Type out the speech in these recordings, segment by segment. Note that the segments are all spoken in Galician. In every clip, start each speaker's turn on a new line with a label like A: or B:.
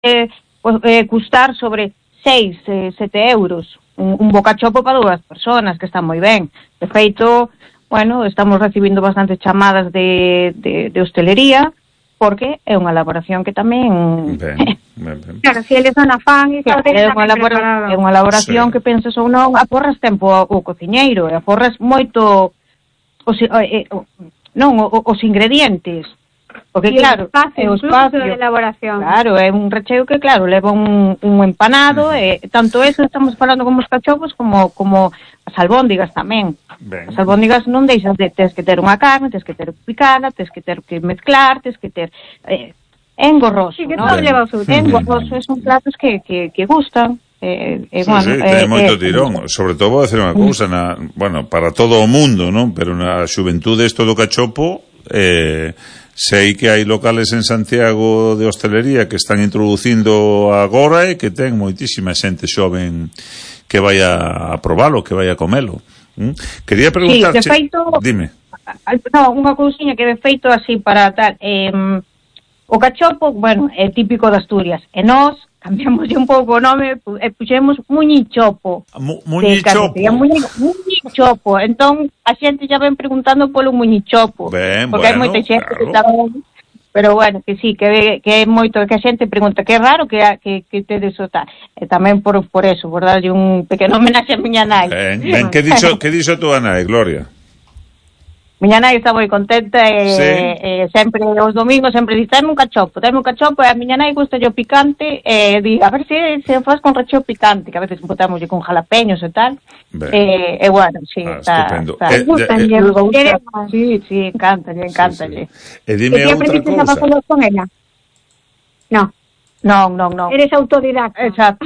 A: custar sobre 6, 7 euros un bocachopo para 2 personas, que está moi ben. De feito, bueno, estamos recibindo bastantes chamadas de hostelería, porque é unha elaboración que tamén...
B: Ben.
C: Claro, se eles son afán e
A: claro, é unha elaboración que pensas ou non, aforras tempo o cociñeiro, e aforras moito os ingredientes. Porque claro,
C: é o espacio de elaboración.
A: Claro, é un recheo que claro, leva un empanado, e tanto eso estamos falando como os cachopos como as albóndigas tamén.
B: Ben.
A: As albóndigas non deixas de tens que ter unha carne, tens que ter picada, tens que ter que mezclar, tens que ter é engorroso,
C: sí, que
A: ¿no?
C: todo lleva o seu
A: tempo. Engorroso, son platos que gustan.
B: Ten moito tirón, sobre todo vou decir unha cousa, bueno, para todo o mundo, non? Pero na xuventude isto do cachopo, sei que hai locales en Santiago de hostelería que están introducindo agora e que ten moitísima xente xoven que vai a probalo, que vai a comelo. Quería preguntarche...
A: Sí, de feito...
B: Dime.
A: No, unha cousiña que de feito así para tal... o cachopo, bueno, é típico de Asturias. E nós cambiamos un pouco o nome e puxemos muñichopo.
B: Muñichopo.
A: Muñichopo. Entón, a xente já ven preguntando polo muñichopo.
B: Ben,
A: porque hai moita xente que tamén... Pero bueno, que sí, que é moito que a xente pregunta, que é raro que tedes o tal. E tamén por eso, por darlle un pequeno homenaxe a miña nai.
B: Ben, que dixo a túa nai, Gloria?
A: Miña nai está moi contenta e sempre os domingos sempre dice, dame un cachopo, e a miña nai gusta o picante e di, a ver se faz con recheo picante, que a veces botámoslle con jalapeños e tal. E bueno, sí,
B: estupendo.
A: Sí, encántalle.
B: E dime outra cousa.
C: Con ella? No. Eres autodidacta.
A: Exacto.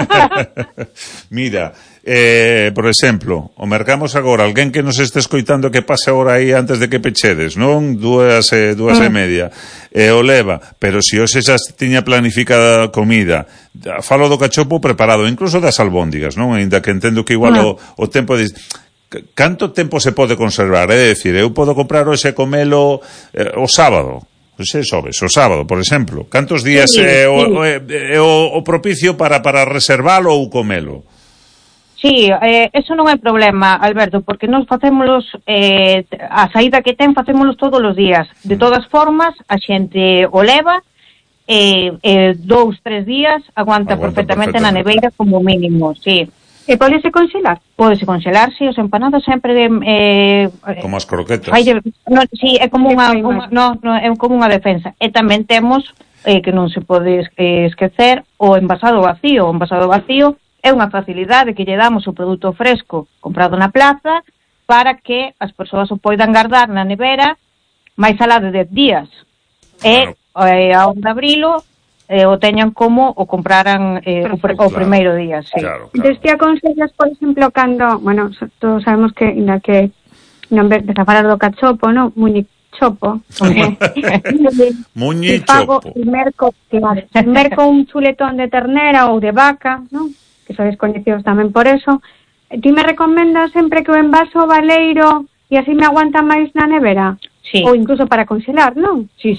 B: Mira, por exemplo, o mercamos agora, alguén que nos este escoitando que pase agora aí antes de que pechedes, non? 2:30, o leva, pero se hoxe xa tiña planificada a comida, falo do cachopo preparado, incluso das albóndigas, non? Ainda que entendo que igual o tempo de... Canto tempo se pode conservar? É dicir, eu podo comprar hoxe e comelo o sábado, o sábado, por exemplo. Cantos días é o propicio para reservalo ou comelo?
A: Sí, eso non é problema, Alberto, porque nós facémolos, a saída que ten facémolos todos os días. De todas formas, a xente o leva, 2, 3 días, aguanta perfectamente na neveira como mínimo, sí.
C: E pódese congelar?
A: Pódese congelar, sí, os empanados sempre
B: como as croquetas.
A: Sí, é como é como unha defensa. E tamén temos, que non se pode esquecer, o envasado vacío. O envasado vacío é unha facilidade que lle damos o produto fresco comprado na plaza para que as persoas o poidan guardar na nevera máis alá de 10 días. E ao de abrilo o teñan como o compraran o primeiro día, sí.
B: Claro.
C: Entón, ti aconsellas, por exemplo, cando, bueno, todos sabemos que ainda que non empeza a falar do cachopo, non? Muñichopo.
B: Muñichopo.
C: Merco un chuletón de ternera ou de vaca, non? Que sois coñecidos tamén por eso. Ti me recomendas sempre que o envaso baleiro e así me aguanta máis na nevera?
A: Sí.
C: Ou incluso para congelar, non?
A: Sí.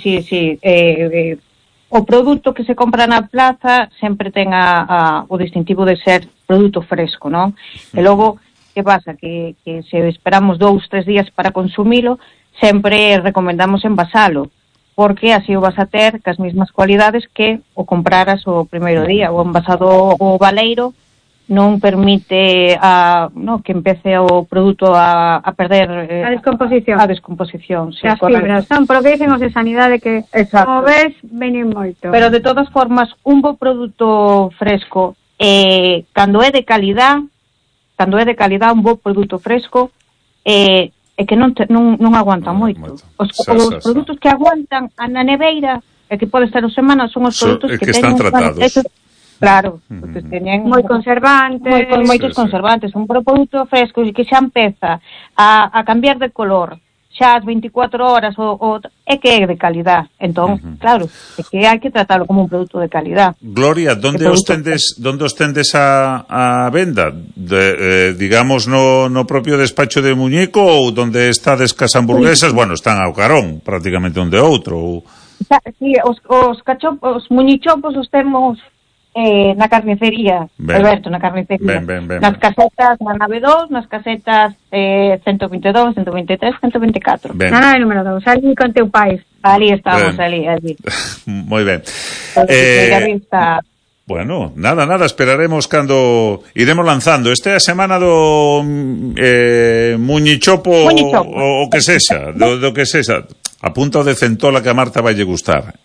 A: O produto que se compra na plaza sempre ten o distintivo de ser produto fresco, non? E logo, que pasa? Que se esperamos 2, 3 días para consumilo, sempre recomendamos envasalo, porque así o vas a ter cas mesmas cualidades que o compraras o primeiro día. O envasado o baleiro non permite que empece o produto a perder
C: a descomposición.
A: Sí,
C: as fibras, son polo que dicen os de sanidade que, como ves, venen moito.
A: Pero de todas formas, un bo produto fresco, cando é de calidad, un bo produto fresco, é que non aguanta moito. Os produtos que aguantan na neveira e que pode estar semanas son os produtos que
B: están tratados.
A: Claro, porque teñen
C: moitos
A: conservantes, un produto fresco que xa empeza a cambiar de color xa as 24 horas é que é de calidad. Entón, claro, é que hai que tratarlo como un produto de calidad.
B: Gloria, onde os tendes a venda? Digamos no propio despacho de Muñeco ou onde estades cas hamburguesas? Bueno, están ao carón, prácticamente onde outro.
A: Sí, os muñichopos os temos na carnicería,
B: ben.
A: Alberto, na carnicería.
B: Ben.
A: Nas casetas na nave 2, nas casetas 122, 123, 124.
C: Na nave número 2, ali con teu pai.
A: Ali estamos, ali.
B: Moi ben.
A: Está...
B: Bueno, nada, esperaremos cando iremos lanzando. Esta é a semana do muñichopo o que sexa, do que sexa. Apunta o de centola que a Marta vai lle gustar,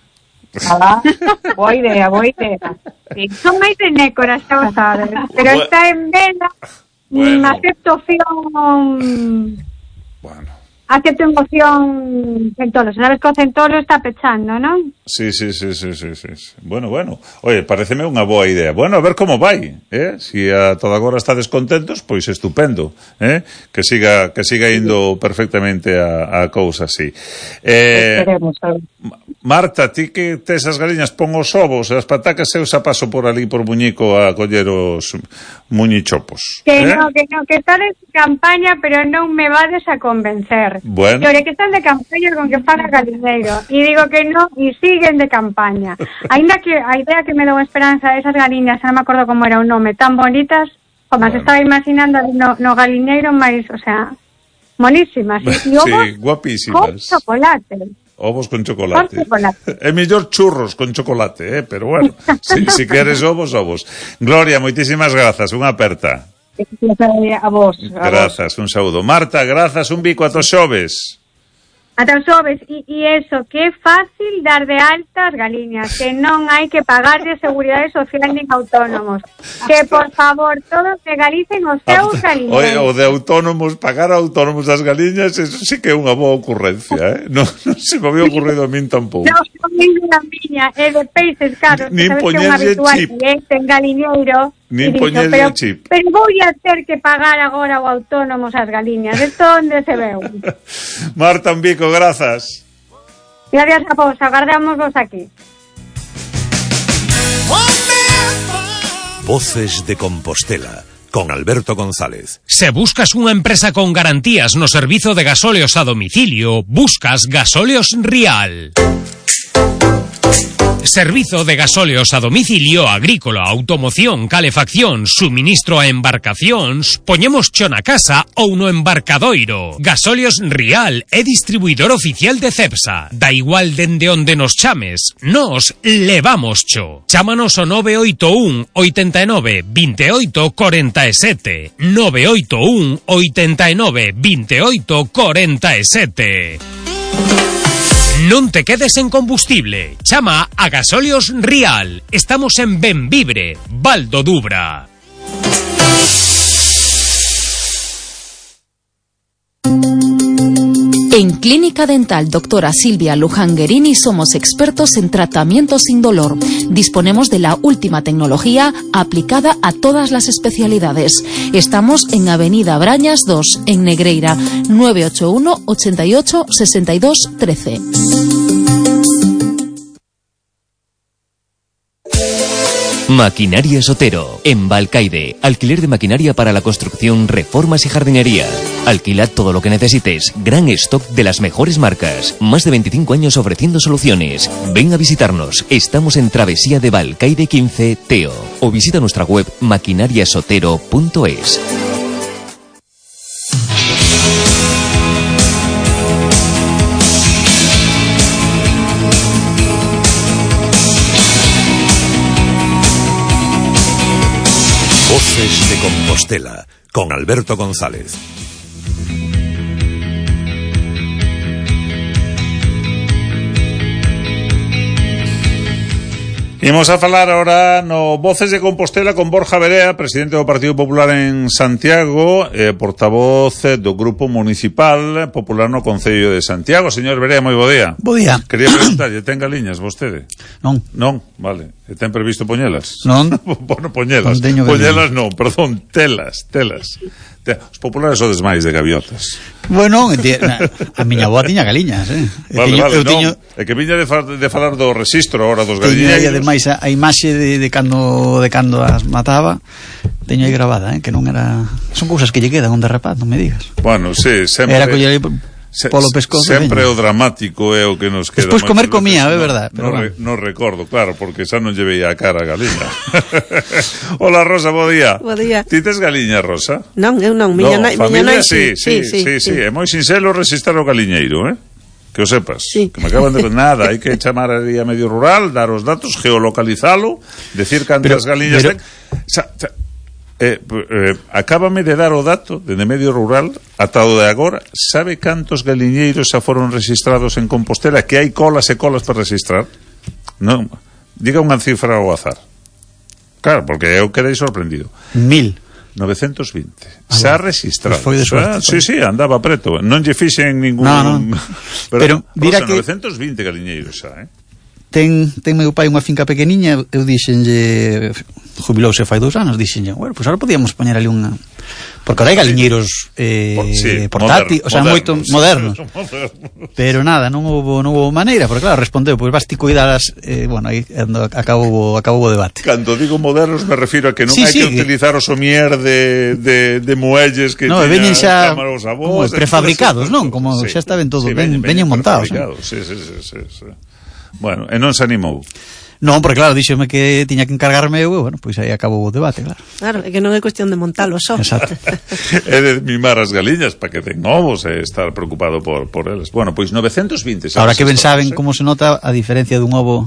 A: boa idea.
C: Sí. Son máis de nécora, xa o sabes, pero está en vela. Acepto opción. Acepto opción centolo. Sabes que o centolo está pechando, non?
B: Sí. Bueno. Oye, pareceme unha boa idea. Bueno, a ver como vai, Si a toda agora estades contentos, pois estupendo, Que siga indo perfectamente a cousa así.
A: Esperemos,
B: Marta, ti que tes as galiñas, pon os ovos e as patacas, eu xa paso por ali por Muñico a coller os muñichopos.
C: Que no, que estades de campaña, pero non me vades a convencer.
B: Bueno.
C: Que están de campaña con que faga galiñeiro. E digo que no, e siguen de campaña. Ainda que a idea que me dou esperanza de esas galiñas, non me acordo como era o nome, tan bonitas, como se estaba imaginando no galiñeiro, máis, o sea, monísimas. E ovos
B: guapísimas.
C: Con chocolate.
B: Ovos con chocolate. É mellor churros con chocolate, pero bueno, si queres ovos. Gloria, moitísimas grazas, unha aperta.
A: A vos.
B: Grazas, un saúdo. Marta, grazas, un bico ata os xoves.
C: Ata os xoves, e eso, que é fácil dar de alta as galiñas, que non hai que pagar de seguridade social nin autónomos. Que, por favor, todos legalicen os seus galiñas.
B: O de autónomos, pagar a autónomos das galiñas, eso sí que é unha boa ocurrencia, Non se me había ocurrido a min tampouco.
C: Non a miña, é de peixes caros,
B: nin poñerlle chip.
C: En galiñeiro.
B: Nin poñerlle chip.
C: Pero vou a ter que pagar agora o autónomos as galiñas. Isto onde se veu?
B: Marta, un bico, grazas.
C: Gracias a vos, agardamos aquí.
D: Voces de Compostela, con Alberto González.
E: Se buscas unha empresa con garantías no servizo de gasóleos a domicilio, buscas Gasóleos Rial. Servizo de gasóleos a domicilio, agrícola, automoción, calefacción, suministro a embarcacións, poñemos cho na casa ou no embarcadoiro. Gasóleos Rial é distribuidor oficial de Cepsa. Da igual dende onde nos chames, nos levamos cho. Chámanos ao 981 89 28 47. 981 89 28 47. Non te quedes en combustible. Chama a Gasóleos Rial. Estamos en Benvibre, Val do Dubra.
F: En Clínica Dental Doctora Silvia Lujanguerini somos expertos en tratamiento sin dolor. Disponemos de la última tecnología aplicada a todas las especialidades. Estamos en Avenida Brañas 2, en Negreira, 981 88 62 13.
G: Maquinaria Sotero, en Balcaide. Alquiler de maquinaria para la construcción, reformas y jardinería. Alquilad todo lo que necesites. Gran stock de las mejores marcas. Más de 25 años ofreciendo soluciones. Ven a visitarnos. Estamos en Travesía de Balcaide 15, Teo. O visita nuestra web maquinariasotero.es.
D: Voces de Compostela, con Alberto González.
B: Imos a falar ahora no Voces de Compostela con Borja Verea, presidente do Partido Popular en Santiago, portavoz do Grupo Municipal Popular no Concello de Santiago. Señor Verea, moi bo día.
H: Bo día.
B: Quería preguntarlle, ten galiñas vostede?
H: Non.
B: Non, vale. E ten previsto poñelas?
H: Non.
B: Bueno, poñelas. Poñelas non, perdón, telas. Os populares sodes máis de gaviotas.
H: Bueno, a miña avó tiña galiñas,
B: Vale, non. É que viña de falar do registro ahora dos galiñeiros.
H: Teño aí, ademais, a imaxe de cando as mataba. Teño aí grabada, que non era... Son cousas que lle quedan onde rapaz, non me digas.
B: Bueno, sí, sempre...
H: Era coller polo pescozo.
B: Sempre o dramático é o que nos queda.
H: Despois comer comía, é verdad.
B: Non recordo, claro, porque xa non lle veía a cara a galiña. Hola, Rosa, bo día.
I: Bo día.
B: Ti tes galiña, Rosa?
I: Non, eu non.
B: Familia, sí. É moi sincero registrar o galiñeiro, que o sepas.
I: Sí.
B: Que me acaban de... Nada, hai que chamar a medio rural, dar os datos, geolocalizalo, decir cantas galiñas ten... acábame de dar o dato de medio rural ata o de agora. Sabe cantos galiñeiros xa foron registrados en Compostela, que hai colas e colas para registrar? Non, diga unha cifra ao azar. Claro, porque eu quedei sorprendido. 920. Xa registrado.
H: Foi de suerte.
B: Sí, andaba preto. Non lle fixen ningún...
H: Non. Pero dirá que
B: 920 galiñeiros xa,
H: Ten meu pai unha finca pequeniña, eu dixenlle, jubilouse fai 2 anos, dixenlle, bueno, pues ahora podíamos poñer ali unha... Porque ahora hai galiñeiros portátiles, o sea, moito modernos. Pero nada, non houve maneira, porque claro, respondeu, pois vas ti cuidaras, bueno, aí acabou o debate.
B: Cando digo modernos me refiro a que non hai que utilizar o somier de muelles que
H: veñen xa prefabricados, non? Como xa está ben todo, veñen montados.
B: Sí. Bueno, e non se animou.
H: Non, porque claro, díxome que tiña que encargarme eu, bueno, pois aí acabou o debate, claro.
I: Claro, é que non é cuestión de montalo só.
H: Exacto.
B: É de mimar as galiñas para que den ovos e estar preocupado por eles. Bueno, pois 920.
H: Ahora que ben saben como se nota a diferencia dun ovo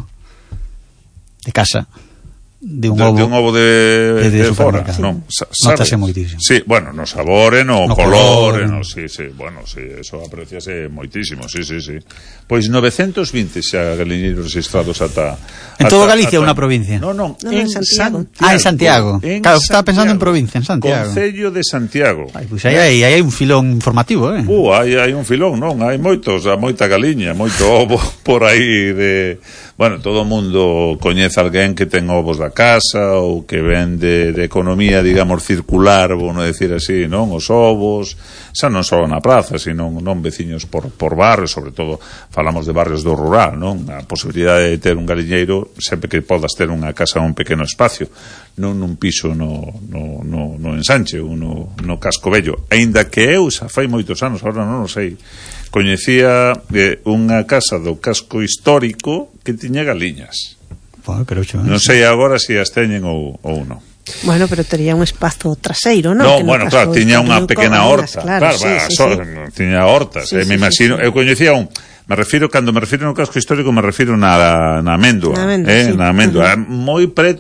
H: de casa, de un ovo
B: de fora, non,
H: notase moitísimo.
B: Sí, bueno, no sabor, no color, sí, bueno, sí, eso apreciase moitísimo, sí. Pois 920 xa galiñeiros registrados ata...
H: En todo Galicia ou na provincia?
B: Non, en Santiago.
H: En Santiago. Claro, estaba pensando en provincia, en Santiago.
B: Concello de Santiago.
H: Pois aí hai un filón informativo,
B: hai un filón, non, hai moita galiña, moito ovo por aí de... Bueno, todo o mundo coñece alguén que ten ovos da casa ou que vende de economía, digamos, circular, vou non decir así, non? Os ovos, xa non só na praza, sino non veciños por barrios, sobre todo falamos de barrios do rural, non? A posibilidade de ter un galiñeiro sempre que podas ter unha casa un pequeno espacio, non nun piso no ensanche ou no casco vello, aínda que eu xa fai moitos anos, agora non o sei, coñecía unha casa do casco histórico que tiña galiñas. Non sei agora se as teñen ou non.
I: Bueno, pero tería un espazo traseiro, non?
B: Non, bueno, claro, tiña unha pequena horta. Claro, tiña hortas. Me imagino, eu coñecía cando me refiro no casco histórico, me refiro na Améndoa. Na Améndoa. Moi preto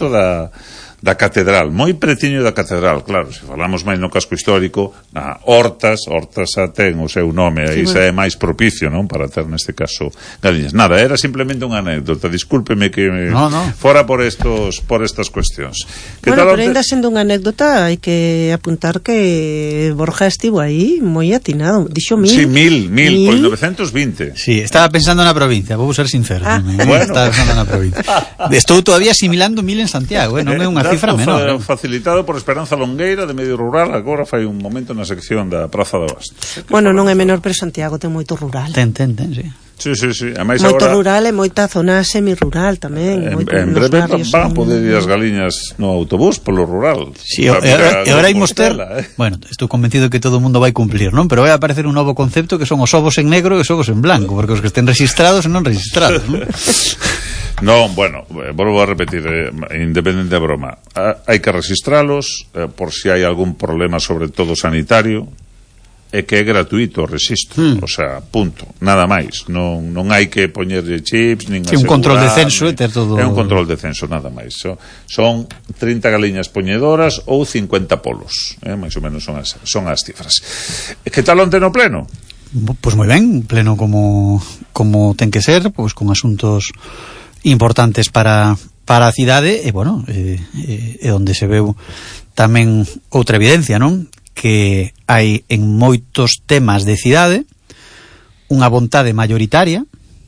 B: da catedral, moi pretiño da catedral, claro, se falamos máis no casco histórico, hortas xa ten o seu nome, aí xa é máis propicio, non, para ter neste caso galiñas. Nada, era simplemente unha anécdota, discúlpeme que fora por estas cuestións.
I: Bueno, pero ainda sendo unha anécdota, hai que apuntar que Borja estivo aí moi atinado, dixo 1000.
B: Sí, 1000, pois 920.
H: Sí, estaba pensando na provincia, vou ser sincero. Estaba pensando na provincia. Estou todavía asimilando 1000 en Santiago, non é unha cifra menor.
B: Facilitado por Esperanza Longueira de Medio Rural, agora fai un momento na sección da Praza de Bastos.
I: Bueno, non é menor, pero Santiago ten moito rural.
H: Ten, sí.
B: Sí.
I: Moito rural e moita zona semi-rural tamén.
B: En breve van poder ir as galiñas no autobús polo rural.
H: Sí, e agora imos ter... Bueno, estou convencido que todo o mundo vai cumplir, non? Pero vai aparecer un novo concepto que son os ovos en negro e os ovos en blanco, porque os que estén registrados e non registrados, non?
B: Non, bueno, volvo a repetir, independente de broma, hai que registralos por si hai algún problema, sobre todo sanitario, e que é gratuito o registro, o sea, punto, nada máis, non hai que poñerlle chips, nin asegurar,
H: un control de censo e ter todo...
B: É un control de censo, nada máis. Son 30 galiñas poñedoras ou 50 polos, máis ou menos son as cifras. Que tal onte no pleno?
H: Pois moi ben, pleno como ten que ser, pois con asuntos importantes para a cidade e, bueno, é onde se veu tamén outra evidencia, non? Que hai en moitos temas de cidade unha vontade maioritaria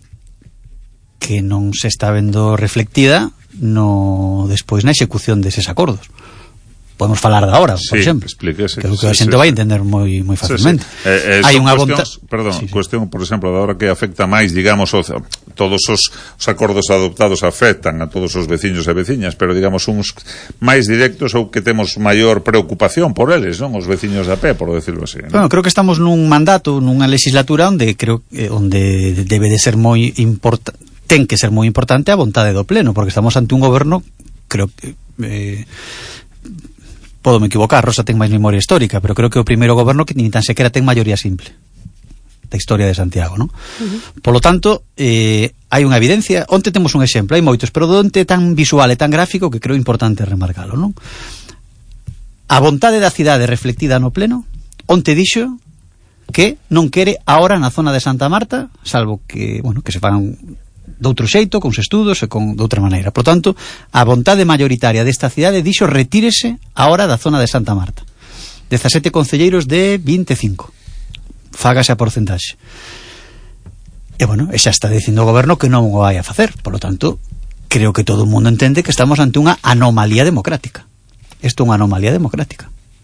H: que non se está vendo reflectida despois na execución deses acordos. podemos falar da hora, por exemplo.
B: Explíquese.
H: Que a xente vai entender moi facilmente. Hai unha
B: cuestión, por exemplo, da hora que afecta máis, digamos, todos os acordos adoptados afectan a todos os veciños e veciñas, pero digamos uns máis directos ou que temos maior preocupación por eles, non? Os veciños de a pé, por decirlo así, non?
H: Bueno, creo que estamos nun mandato, nunha legislatura onde debe de ser moi importante, ten que ser moi importante a vontade do pleno, porque estamos ante un goberno, creo que podo me equivocar, Rosa ten máis memoria histórica, pero creo que o primeiro goberno que nin tan sequera ten maioría simple da historia de Santiago, non? Polo tanto, hai unha evidencia, onte temos un exemplo, hai moitos, pero onte tan visual e tan gráfico que creo importante remarcalo, non? A vontade da cidade reflectida no pleno, onte dixo que non quere ahora na zona de Santa Marta, salvo que, bueno, que se fagan de outro xeito, con estudos e de outra maneira. Por tanto, a vontade mayoritaria desta cidade dixo retírese ahora da zona de Santa Marta. 17 concelleiros de 25. Fágase a porcentaxe. E bueno, xa está dicindo o goberno que non o vai a facer. Por lo tanto, creo que todo o mundo entende que estamos ante unha anomalía democrática. Isto é unha anomalía democrática.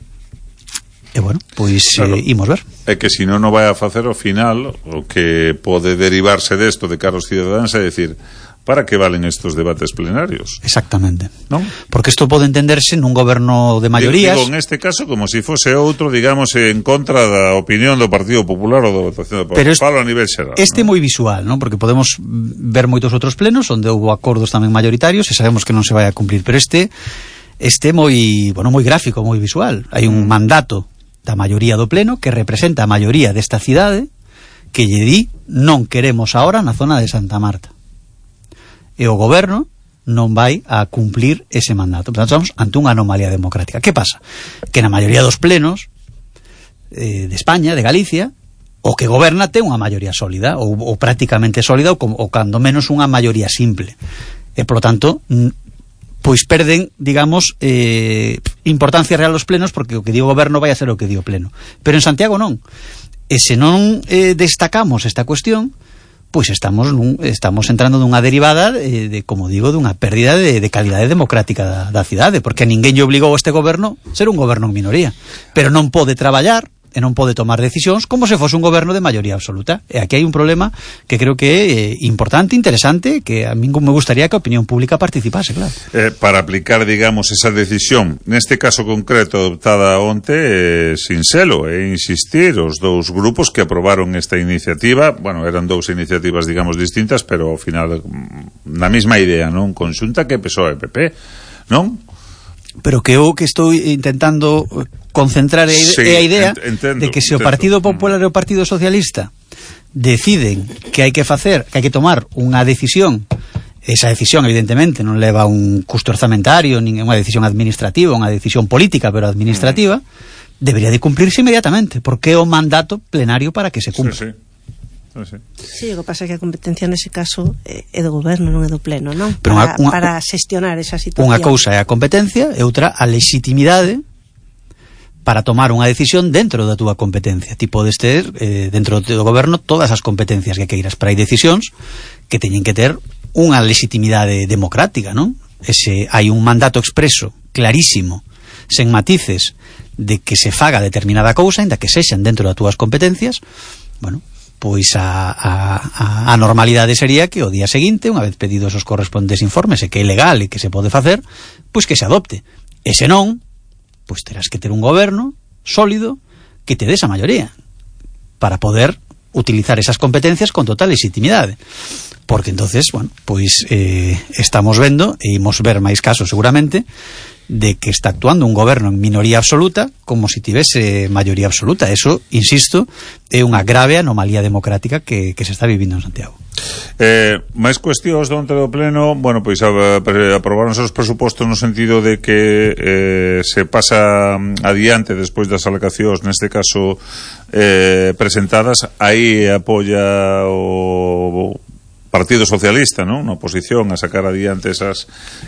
H: E bueno, pois claro, imos ver.
B: É que se non o vai a facer ao final, o que pode derivarse desto de cara aos cidadáns é decir, para que valen estos debates plenarios?
H: Exactamente.
B: ¿Non?
H: Porque isto pode entenderse nun goberno de maiorías.
B: Digo, en este caso, como se fose outro, digamos, en contra da opinión do Partido Popular ou da votación do Partido Popular a nivel xeral.
H: Este é moi visual, non? Porque podemos ver moitos outros plenos onde houve acordos tamén maioritarios e sabemos que non se vai a cumplir, pero este moi, bueno, moi gráfico, moi visual. Hai un mandato da maioría do pleno que representa a maioría desta cidade que lle di non queremos ahora na zona de Santa Marta, e o goberno non vai a cumplir ese mandato. Por tanto, estamos ante unha anomalía democrática. Que pasa? Que na maioría dos plenos de España, de Galicia, o que goberna ten unha maioría sólida ou prácticamente sólida ou cando menos unha maioría simple, e polo tanto pois perden, digamos, importancia real os plenos, porque o que di o goberno vai a ser o que di o pleno. Pero en Santiago non. E se non destacamos esta cuestión, pois estamos entrando nunha derivada de, como digo, dunha pérdida de calidade democrática da cidade, porque a ninguén lle obligou a este goberno ser un goberno en minoría, pero non pode traballar e non pode tomar decisións como se fose un goberno de maioría absoluta. E aquí hai un problema que creo que é importante, interesante, que a mí me gustaría que a opinión pública participase, claro.
B: Para aplicar, digamos, esa decisión, neste caso concreto adoptada onte, sinxelo, insistir os dous grupos que aprobaron esta iniciativa, bueno, eran dous iniciativas, digamos, distintas, pero ao final na mesma idea, non? Conxunta que PSOE e PP, non?
H: Pero que eu que estou intentando concentrar a idea de que se o Partido Popular e o Partido Socialista deciden que hai que tomar unha decisión, esa decisión evidentemente non leva un custo orzamentario, nin unha decisión administrativa, unha decisión política pero administrativa, debería de cumplirse inmediatamente, porque é o mandato plenario para que se cumpra.
I: Sí, o que pasa é que a competencia nese caso é do goberno, non é do pleno, non? Para xestionar esa situación.
H: Unha cousa é a competencia e outra a legitimidade para tomar unha decisión dentro da túa competencia. Ti podes ter dentro do goberno todas as competencias que queiras, pero hai decisións que teñen que ter unha legitimidade democrática, non? Hai un mandato expreso, clarísimo, sen matices, de que se faga determinada cousa, ainda que sexan dentro das túas competencias. Bueno, pois a normalidade sería que o día seguinte, unha vez pedidos os correspondes informes e que é legal e que se pode facer, pois que se adopte. E se non, pois terás que ter un goberno sólido que te dé esa maioría para poder utilizar esas competencias con total legitimidade. Porque entonces, bueno, pois estamos vendo, e imos ver máis casos seguramente, de que está actuando un goberno en minoría absoluta como se tivese maioría absoluta. Eso, insisto, é unha grave anomalía democrática que se está vivindo en Santiago.
B: Máis cuestións onte do pleno, bueno, pois aprobaronse os presupostos no sentido de que se pasa adiante despois das alegacións, neste caso presentadas, aí apoia o Partido Socialista, non? Na oposición a sacar adiante esas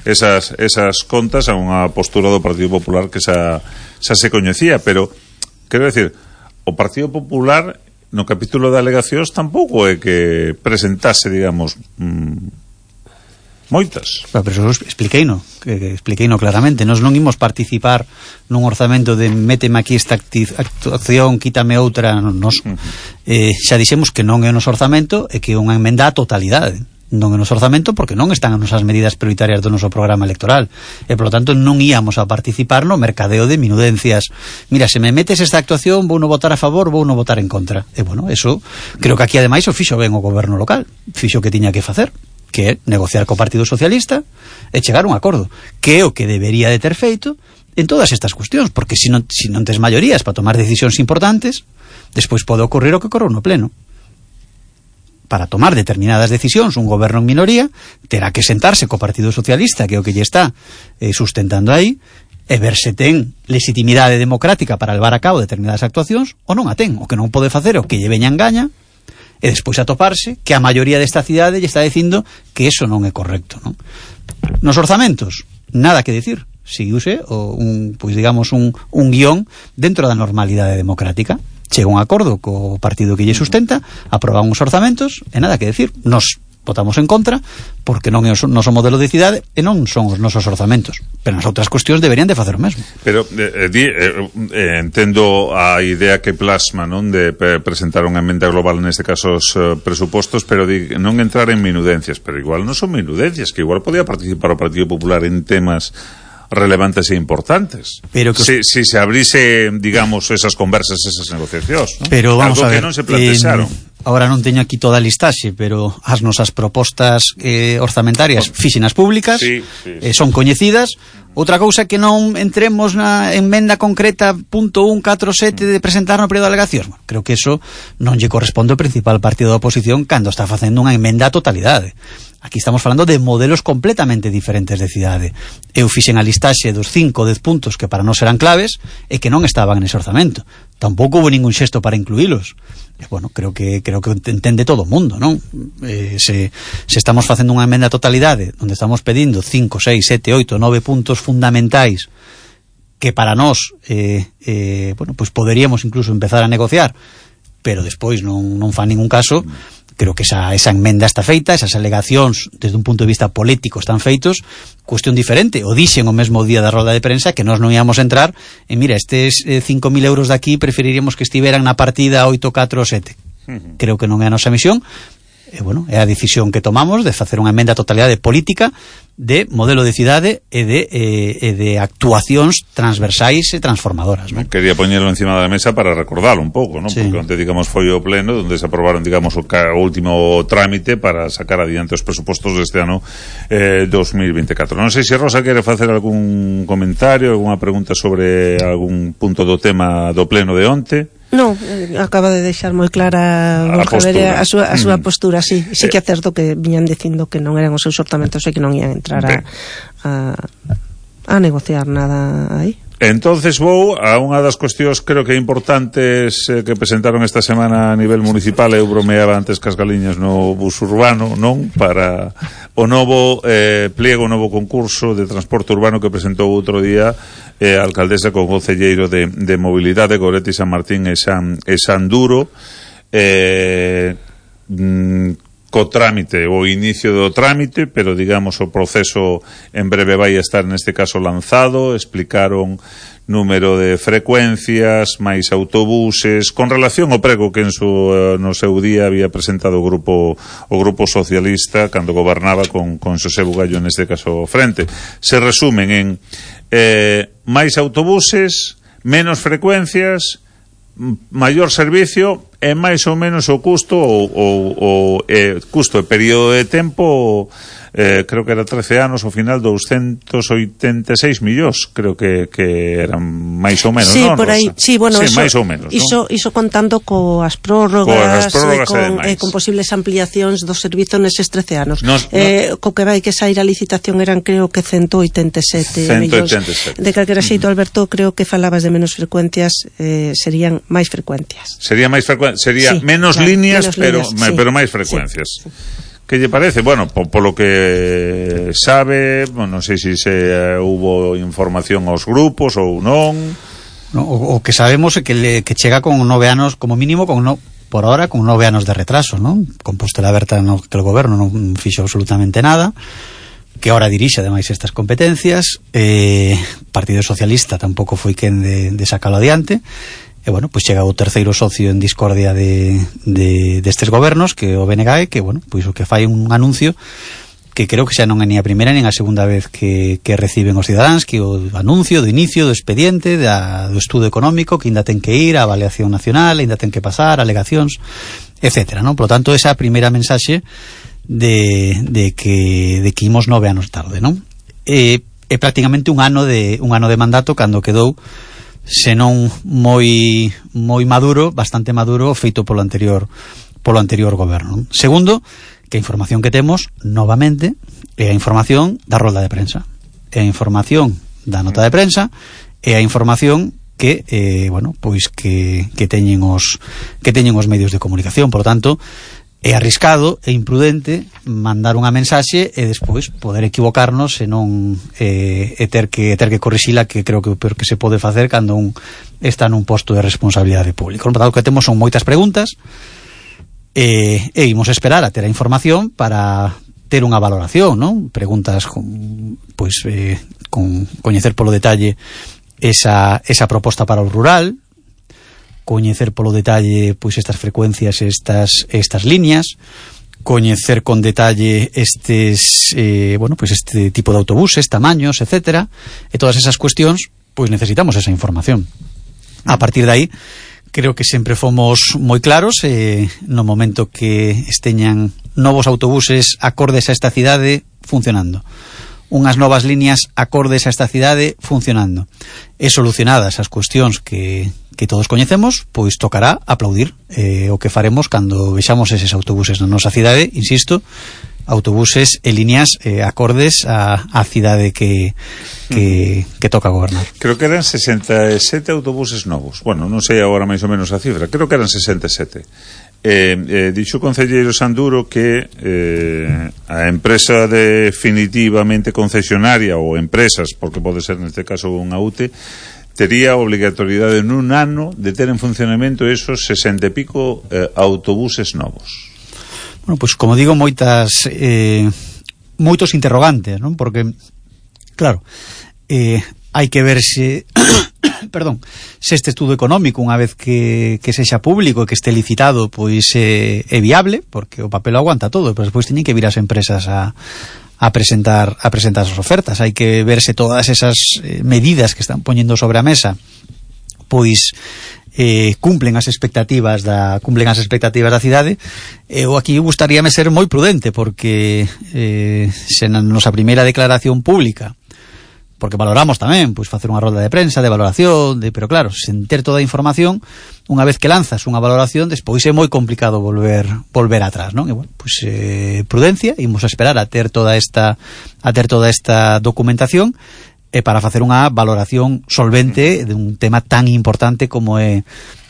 B: contas a unha postura do Partido Popular que xa se coñecía, pero quero decir, o Partido Popular no capítulo de alegacións tampouco é que presentase, digamos, Moitas.
H: Pero eso expliqueino claramente. Nos non imos participar nun orzamento de méteme aquí esta actuación, quítame outra. Nos xa dixemos que non é o noso orzamento e que é unha emenda á totalidade. Non é o noso orzamento porque non están as nosas medidas prioritarias do noso programa electoral e, polo tanto, non íamos a participar no mercadeo de minudencias. Mira, se me metes esta actuación, vou non votar a favor, vou non votar en contra. E, bueno, eso, creo que aquí, ademais, o fixo ben o goberno local. Fixo o que tiña que facer, que é negociar co Partido Socialista e chegar a un acordo, que é o que debería de ter feito en todas estas cuestións, porque se non tes maiorías para tomar decisións importantes, despois pode ocorrer o que ocorreu no pleno. Para tomar determinadas decisións, un goberno en minoría terá que sentarse co Partido Socialista, que é o que lle está sustentando aí, e ver se ten legitimidade democrática para levar a cabo determinadas actuacións ou non a ten. O que non pode facer o que lle veña en gaña e despois atoparse que a maioría desta cidade lle está dicindo que eso non é correcto, non? Nos orzamentos, nada que dicir. Seguiuse un guión dentro da normalidade democrática. Chega un acordo co partido que lle sustenta, aproban uns orzamentos e nada que decir. Nos votamos en contra porque non é o noso modelo de cidade e non son os nosos orzamentos, pero nas outras cuestións deberían de facer o mesmo.
B: Pero entendo a idea que plasma, non, de presentar unha emenda global, neste caso os presupostos, pero non entrar en minudencias, pero igual non son minudencias, que igual podía participar o Partido Popular en temas relevantes e importantes, pero que si se abrise, digamos, esas conversas, esas negociacións, ¿no?
H: Pero vamos a ver,
B: que non se plantexaron.
H: Ahora non teño aquí toda a listaxe, pero as nosas propostas orzamentarias fíxenas públicas son coñecidas. Outra cousa que non entremos na emenda concreta punto 147 de presentar no período de alegacións. Bueno, creo que eso non lle corresponde ao principal partido da oposición cando está facendo unha emenda a totalidade. Aquí estamos falando de modelos completamente diferentes de cidade. Eu fixen a listaxe dos 5 10 puntos que para nós eran claves e que non estaban nese orzamento. Tampouco houve ningún xesto para incluílos. Bueno, creo que entende todo o mundo, non? Se estamos facendo unha emenda a totalidade onde estamos pedindo 5, 6, 7, 8, 9 puntos fundamentais que para nós pues poderíamos incluso empezar a negociar, pero despois non fa ningún caso. Creo que esa emenda está feita, esas alegacións desde un punto de vista político están feitos. Cuestión diferente, o dixen o mesmo día da roda de prensa que nós non íamos entrar e mira, estes 5.000 euros de aquí preferiríamos que estiveran na partida 8, 4 ou 7. Creo que non é a nosa misión. E, bueno, é a decisión que tomamos de facer unha emenda a totalidade política de modelo de cidade e de actuacións transversais e transformadoras, ¿no?
B: Quería poñerlo encima da mesa para recordarlo un pouco, ¿no? Sí. Porque onde, digamos, foi o pleno onde se aprobaron, digamos, o último trámite para sacar adiante os presupostos deste ano 2024. Non sei se Rosa quere facer algún comentario, algunha pregunta sobre algún punto do tema do pleno de onte.
I: Non, acaba de deixar moi clara a súa postura, sí que é certo que viñan dicindo que non eran os seus orzamentos e que non ian entrar a negociar nada aí.
B: Entonces vou a unha das cuestións creo que importantes que presentaron esta semana a nivel municipal. Eu bromeaba antes cas galiñas no bus urbano, non? Para o novo pliego, o novo concurso de transporte urbano que presentou outro día a alcaldesa co concelleiro de mobilidade, Goretti, San Martín e San Duro, co trámite, o inicio do trámite, pero digamos o proceso en breve vai a estar neste caso lanzado. Explicaron número de frecuencias, máis autobuses, con relación ao prego que no seu día había presentado o grupo socialista cando gobernaba con Xosé Bugallo neste caso frente. Se resumen en máis autobuses, menos frecuencias, maior servicio e máis ou menos o custo custo e período de tempo, creo que era 13 anos, ao final 286 millóns, creo que eran máis ou menos, non?
I: Por aí, sí, bueno,
B: sí, máis ou menos,
I: iso contando coas prórrogas e con posibles ampliacións do servizo neses 13 anos. Co que vai que sair a licitación eran creo que 187 millóns. De calquera xeito, Alberto, creo que falabas de menos frecuencias, serían máis frecuencias.
B: Sería menos líneas, pero máis frecuencias. Sí. Que lle parece? Bueno, polo que sabe, non sei se hubo información aos grupos ou non.
H: O que sabemos é que chega con 9 anos, como mínimo, por ahora, con 9 anos de retraso, non? Compostela Berta, que o goberno non fixo absolutamente nada. que ahora dirixe ademais estas competencias. Partido Socialista tampouco foi quen de sacalo adiante, e bueno, pois chega o terceiro socio en discordia destes gobernos, que o BNG, que bueno, pois o que fai un anuncio que creo que xa non é ni a primeira nin a segunda vez que reciben os cidadáns, que o anuncio do inicio do expediente do estudo económico, que ainda ten que ir a avaliación nacional, ainda ten que pasar alegacións, etcétera, non? Por lo tanto, esa primeira mensaxe de que imos 9 anos tarde, non? É prácticamente un ano de mandato cando quedou, senón moi maduro, bastante maduro, feito polo anterior goberno, non? Segundo, que a información que temos, novamente, é a información da rolda de prensa, é a información da nota de prensa, é a información que bueno, pois que teñen os medios de comunicación. Por lo tanto, é arriscado e imprudente mandar unha mensaxe e despois poder equivocarnos e non ter que corrixila, que creo que o peor que se pode facer cando un está nun posto de responsabilidade pública. Por lo tanto, o que temos son moitas preguntas, e imos esperar a ter a información para ter unha valoración, non? Preguntas con coñecer polo detalle esa proposta para o rural, coñecer polo detalle pois estas frecuencias, estas líneas, coñecer con detalle este tipo de autobuses, tamaños, etcétera, e todas esas cuestións, pois necesitamos esa información. A partir de aí, creo que sempre fomos moi claros, no momento que esteñan novos autobuses acordes a esta cidade funcionando, unhas novas líneas acordes a esta cidade funcionando, e solucionadas as cuestións que todos coñecemos, pois tocará aplaudir o que faremos cando vexamos eses autobuses na nosa cidade, insisto, autobuses e líneas acordes a cidade que toca gobernar.
B: Creo que eran 67 autobuses novos. Bueno, non sei agora máis ou menos a cifra, creo que eran 67. Dixo o concelleiro Sanduro que a empresa definitivamente concesionaria, ou empresas, porque pode ser neste caso unha UTE, tería a obligatoriedade nun ano de ter en funcionamento esos 60 e pico autobuses novos.
H: Bueno, pois como digo, moitos interrogantes, non? Porque, claro, hai que ver se este estudo económico, unha vez que sexa público e que este licitado, pois é viable, porque o papel aguanta todo, pero despois teñen que vir as empresas a presentar as ofertas. Hai que ver se todas esas medidas que están poñendo sobre a mesa pois cumplen as expectativas da cidade. Eu aquí gustaríame ser moi prudente, porque se na nosa primeira declaración pública, porque valoramos tamén pois facer unha rolda de prensa de valoración, pero claro, sen ter toda a información, unha vez que lanzas unha valoración, despois é moi complicado volver atrás, non? E bueno, pois prudencia, imos a esperar a ter toda esta documentación para facer unha valoración solvente de un tema tan importante como é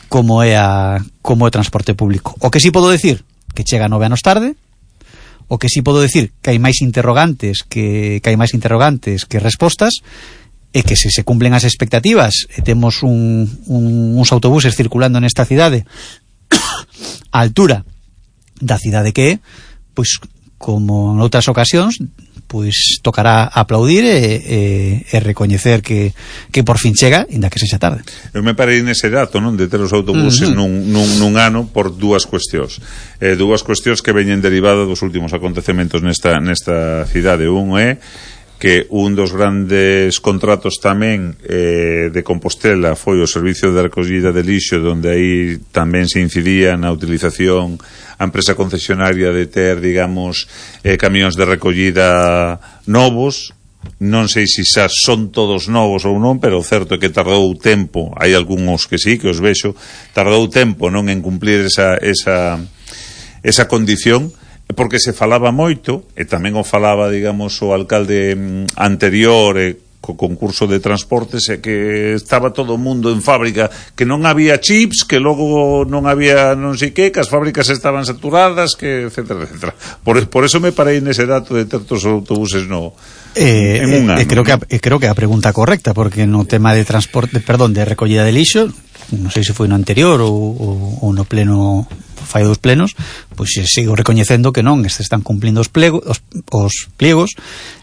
H: o transporte público. O que sí podo decir, que chega 9 anos tarde. O que sí podo decir, que hai máis interrogantes que respostas, e que se cumplen as expectativas e temos uns autobuses circulando nesta cidade a altura da cidade que é, pois como en outras ocasións, pois tocará aplaudir e recoñecer que por fin chega, inda que sexa tarde.
B: Eu me parei nese dato, non, de ter os autobuses nun ano por dúas cuestións que veñen derivadas dos últimos acontecementos nesta cidade. Un é que un dos grandes contratos tamén de Compostela foi o servicio de recollida de lixo, onde aí tamén se incidía na utilización a empresa concesionaria de ter, digamos, camións de recollida novos. Non sei se xa son todos novos ou non, pero o certo é que tardou tempo, hai algúns que sí, que os vexo, tardou tempo non en cumplir esa condición, porque se falaba moito, e tamén o falaba, digamos, o alcalde anterior, co concurso de transportes, e que estaba todo o mundo en fábrica, que non había chips, que logo non había non sei que as fábricas estaban saturadas, que etcétera, etcétera. Por eso me parei nese dato de ter todos os autobuses en un ano.
H: Creo que é a pregunta correcta, porque no tema de transporte, de recollida de lixo, non sei se foi no anterior ou no pleno, fai dos plenos, pois sigo recoñecendo que non, están cumplindo os pliegos,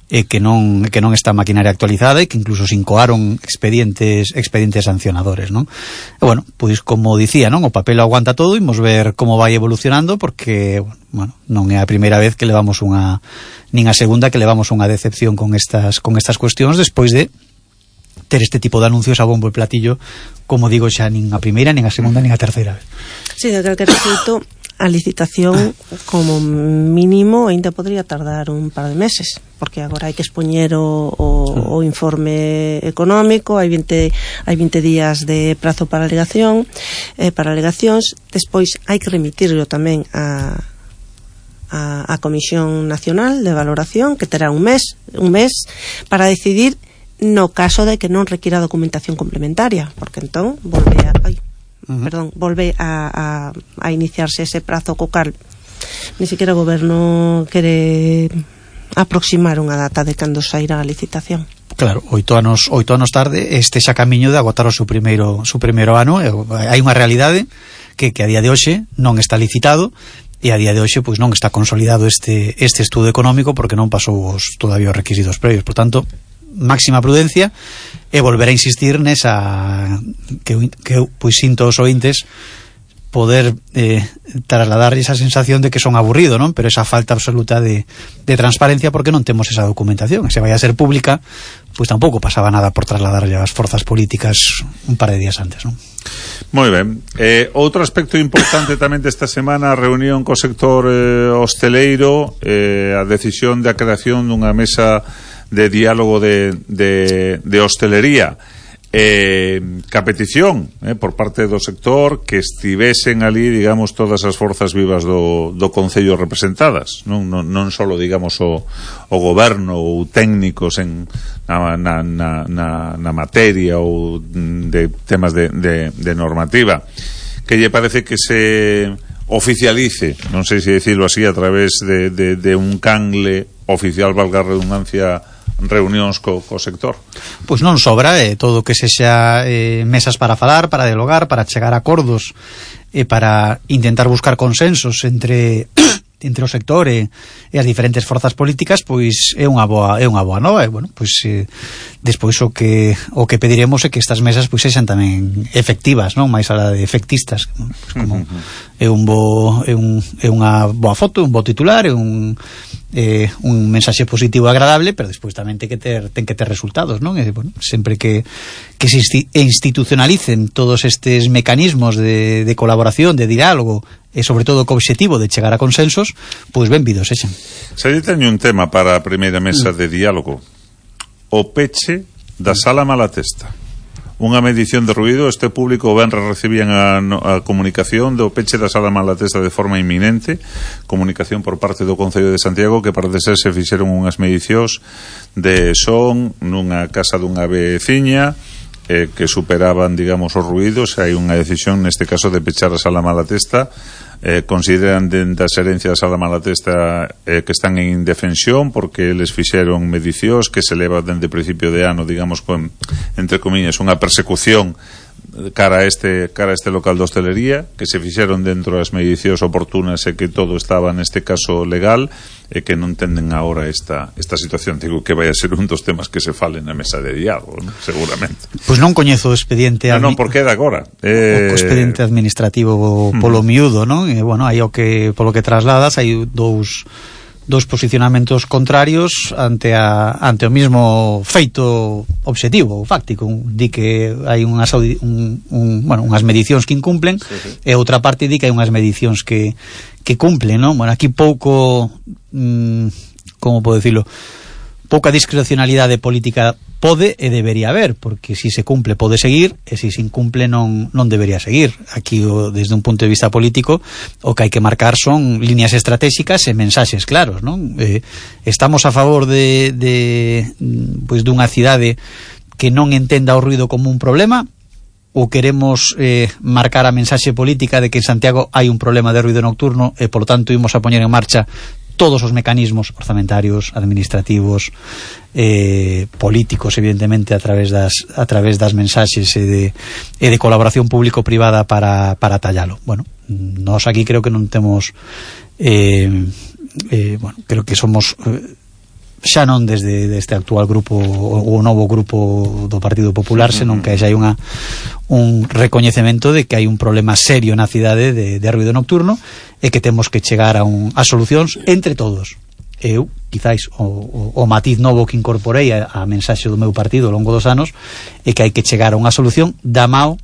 H: que non está a maquinaria actualizada e que incluso se incoaron expedientes sancionadores, non? E bueno, pois como dicía, non, o papel aguanta todo, imos ver como vai evolucionando, porque bueno, non é a primeira vez que levamos nin a segunda que levamos unha decepción con estas cuestións despois de ter este tipo de anuncios a bombo e platillo, como digo, xa nin a primeira, nin a segunda, nin a terceira vez.
I: Sí, de calquera xeito, a licitación como mínimo ainda podría tardar un par de meses, porque agora hai que expoñer o informe económico, hai 20 días de prazo para alegacións, despois hai que remitirlo tamén a Comisión Nacional de Valoración, que terá un mes para decidir no caso de que non requira documentación complementaria, porque entón volve a iniciarse ese prazo co cal ni siquiera o goberno quere aproximar unha data de cando sairá a licitación.
H: Claro, 8 anos tarde, este xa camiño de agotar o seu primeiro ano. Hai unha realidade que a día de hoxe non está licitado, e a día de hoxe pois non está consolidado este estudo económico, porque non pasou todavía os requisitos previos. Por tanto, máxima prudencia e volver a insistir nesa que pois sinto os ointes poder trasladar esa sensación de que son aburrido, non? Pero esa falta absoluta de transparencia, porque non temos esa documentación. Se vai a ser pública, pois tampouco pasaba nada por trasladarlle ás forzas políticas un par de días antes, non?
B: Moi ben. Outro aspecto importante tamén desta semana, a reunión co sector hosteleiro, a decisión de a creación dunha mesa de diálogo de hostelería, ca petición por parte do sector que estivesen ali, digamos, todas as forzas vivas do Concello representadas, non só, digamos, o goberno ou técnicos na materia ou de temas de normativa, que lle parece que se oficialice, non sei se decirlo así, a través de un canle oficial, valga a redundancia, reunións co sector.
H: Pois non sobra, todo o que sexa mesas para falar, para dialogar, para chegar a acordos e para intentar buscar consensos entre o sector e as diferentes forzas políticas, pois é unha boa nova. E bueno, pois despois o que pediremos é que estas mesas pois sexan tamén efectivas, non? Máis alá de efectistas, pois como é unha boa foto, un bo titular, é un mensaxe positivo e agradable, pero despois tamén ten que ter resultados, non? E, bueno, sempre que se institucionalicen todos estes mecanismos de colaboración, de diálogo, e sobre todo co obxectivo de chegar a consensos, pois benvidos sexan.
B: Se teño un tema para a primeira mesa de diálogo: o peche da Sala Malatesta. Unha medición de ruído. Este público venres recibían a comunicación do peche da Sala Malatesta de forma inminente, comunicación por parte do Concello de Santiago, que parece ser se fixeron unhas medicións de son nunha casa dunha veciña que superaban, digamos, os ruídos. Hai unha decisión neste caso de pechar a Sala Malatesta. Consideran dentro da xerencia da Sala Malatesta que están en indefensión, porque eles fixeron medicións que se leva dende principio de ano, digamos, con, entre comillas, unha persecución cara a este local de hostelería, que se fixeron dentro das medicións oportunas e que todo estaba neste caso legal, e que non tenden agora esta situación. Digo que vai a ser un dos temas que se fale na mesa de diálogo, ¿no? Seguramente.
H: Pois non coñezo o expediente
B: non, porque é de agora.
H: O expediente administrativo polo miúdo, non? E, bueno, aí polo que trasladas hai dous posicionamentos contrarios ante o mismo feito obxectivo, fáctico. Di que hai unhas medicións que incumplen, e outra parte di que hai unhas medicións que cumplen, non? Bueno, aquí pouco, como podo dicilo, pouca discrecionalidade política pode e debería haber, porque si se cumple pode seguir, e si se incumple non debería seguir. Aquí, desde un punto de vista político, o que hai que marcar son líneas estratégicas e mensaxes claros, non? Estamos a favor de dunha cidade que non entenda o ruido como un problema, ou queremos marcar a mensaxe política de que en Santiago hai un problema de ruido nocturno e, por tanto, imos a poñer en marcha todos os mecanismos orzamentarios, administrativos, políticos, evidentemente, a través das mensaxes e de colaboración público-privada para tallalo. Bueno, nós aquí creo que non temos creo que somos xa non desde este actual grupo, o novo grupo do Partido Popular, senón que xa hai un recoñecemento de que hai un problema serio na cidade de ruido nocturno e que temos que chegar a solucións entre todos. Eu, quizáis, o matiz novo que incorporei a mensaxe do meu partido ao longo dos anos é que hai que chegar a unha solución da mao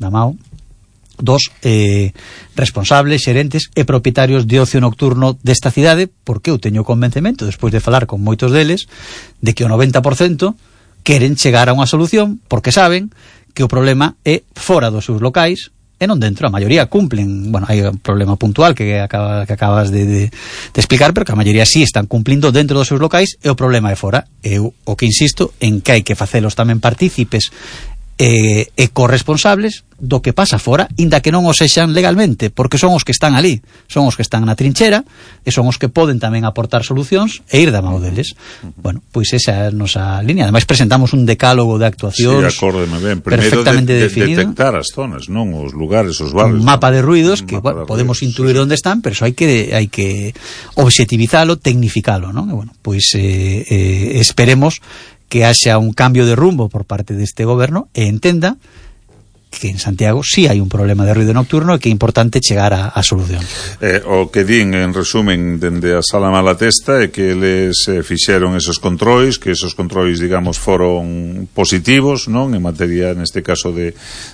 H: dos responsables, xerentes e propietarios de ocio nocturno desta cidade, porque eu teño convencemento, despois de falar con moitos deles, de que o 90% queren chegar a unha solución, porque saben que o problema é fora dos seus locais e non dentro. A maioría cumplen, bueno, hai un problema puntual que acabas de explicar, pero que a maioría sí están cumplindo dentro dos seus locais e o problema é fora. Eu o que insisto en que hai que facelos tamén partícipes e corresponsables do que pasa fora, inda que non os sexan legalmente, porque son os que están ali, son os que están na trinchera e son os que poden tamén aportar solucións e ir da mão deles. Bueno, pois esa é a nosa línea. Ademais presentamos un decálogo de actuacións perfectamente definido.
B: Detectar as zonas, non os lugares, os barrios.
H: Un mapa de ruidos que, bueno, podemos intuir onde están, pero eso hai que obxectivizalo, tecnificalo, non? E, bueno, pois esperemos que haxa un cambio de rumbo por parte deste goberno e entenda que en Santiago sí hai un problema de ruido nocturno e que é importante chegar a solución.
B: O que din, en resumen, dende a Sala Malatesta é que eles fixeron esos controis, que esos controis, digamos, foron positivos, non? En materia, neste caso, de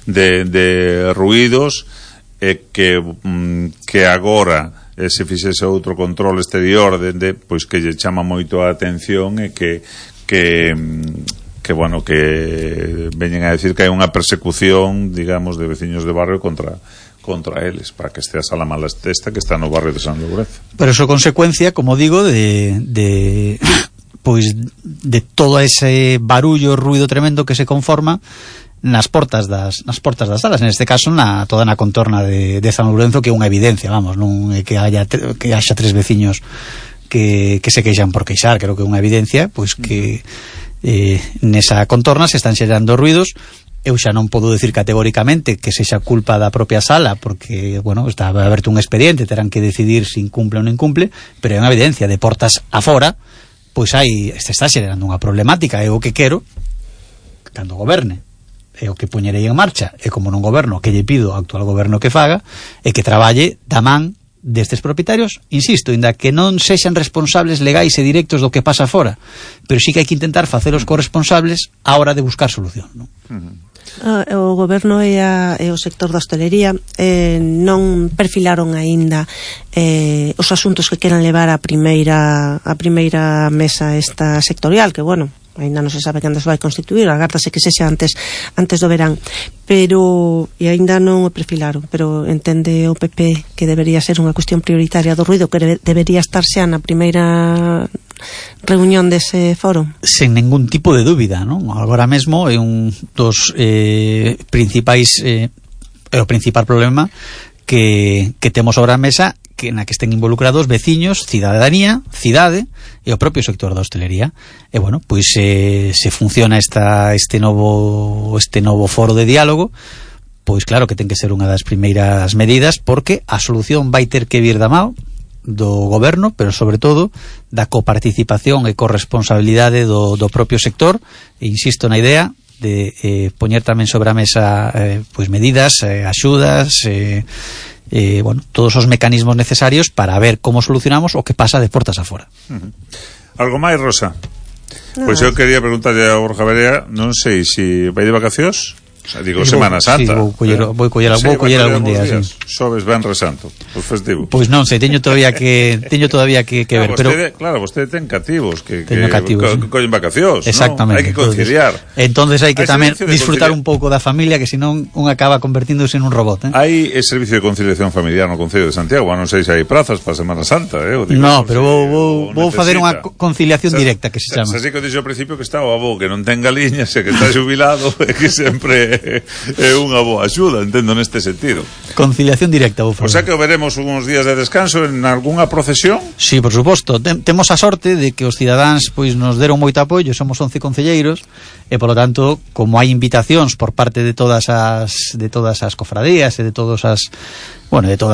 B: ruidos, e que agora se fixese outro control exterior pois que lle chama moito a atención e que bueno, que veñen a decir que hai unha persecución, digamos, de veciños de barrio contra eles, para que este a Sala Malatesta, que está no barrio de San Lourdes.
H: Pero eso consecuencia, como digo, de todo ese barullo, ruido tremendo que se conforma nas portas das salas, neste caso toda na contorna de San Lourenzo, que é unha evidencia, vamos, non é que haxa tres veciños que se queixan por queixar, creo que é unha evidencia, pois que nesa contorna se están xerando ruidos. Eu xa non podo decir categóricamente que sexa culpa da propia sala, porque, bueno, está aberto un expediente, terán que decidir se incumple ou non incumple, pero é unha evidencia de portas afora, pois se está xerando unha problemática. É o que quero cando goberne, é o que poñerei en marcha, e como non goberno, que lle pido ao actual goberno que faga, e que traballe da man destes propietarios, insisto, inda que non sexan responsables legais e directos do que pasa fora, pero sí que hai que intentar facelos corresponsables á hora de buscar solución, non?
I: O goberno e o sector da hostelería non perfilaron aínda os asuntos que queran levar a primeira mesa esta sectorial, que, bueno, ainda non se sabe cando se vai constituir, agardase que sexa antes do verán, pero e aínda non o perfilaron, pero entende o PP que debería ser unha cuestión prioritaria do ruido, que debería estar xa na primeira reunión dese foro.
H: Sen ningún tipo de dúbida, non? Agora mesmo é un dos principais o principal problema que temos sobre a mesa, na que estén involucrados veciños, cidadanía, cidade e o propio sector da hostelería. E, bueno, pois se funciona este novo foro de diálogo, pois claro que ten que ser unha das primeiras medidas, porque a solución vai ter que vir da mao do goberno, pero sobre todo da coparticipación e corresponsabilidade do propio sector. E insisto na idea de poñer tamén sobre a mesa pois medidas, axudas, bueno, todos os mecanismos necesarios para ver como solucionamos o que pasa de portas afora.
B: Algo máis, Rosa? Pois eu quería preguntarlle a Borja Verea, non sei se vai de vacacións. O sea, digo, Semana Santa.
H: Sí, vou coller algún día, sí.
B: Sobes Benres Santo, os festivos.
H: Pois non sei, teño todavía que ver,
B: vostede,
H: pero
B: claro, vostede ten cativos que collen vacacións,
H: exactamente,
B: ¿no? Hai que conciliar.
H: Entonces hai que tamén disfrutar un pouco da familia, que senón un acaba convertíndose en un robot,
B: Hai servicio de conciliación familiar no Concello de Santiago, non sei se hai prazas para Semana Santa,
H: No, pero vou facer unha conciliación directa, que se chama.
B: Así que dixo ao principio que está o avó que non ten galiñas e que está xubilado e que sempre é unha boa axuda, entendo neste sentido.
H: Conciliación directa, vou facer.
B: O sea que veremos uns días de descanso en algunha procesión?
H: Sí, por suposto. Temos a sorte de que os cidadáns pois nos deron moito apoio, somos 11 concelleiros, e polo tanto, como hai invitacións por parte de todas as cofradías e de todas as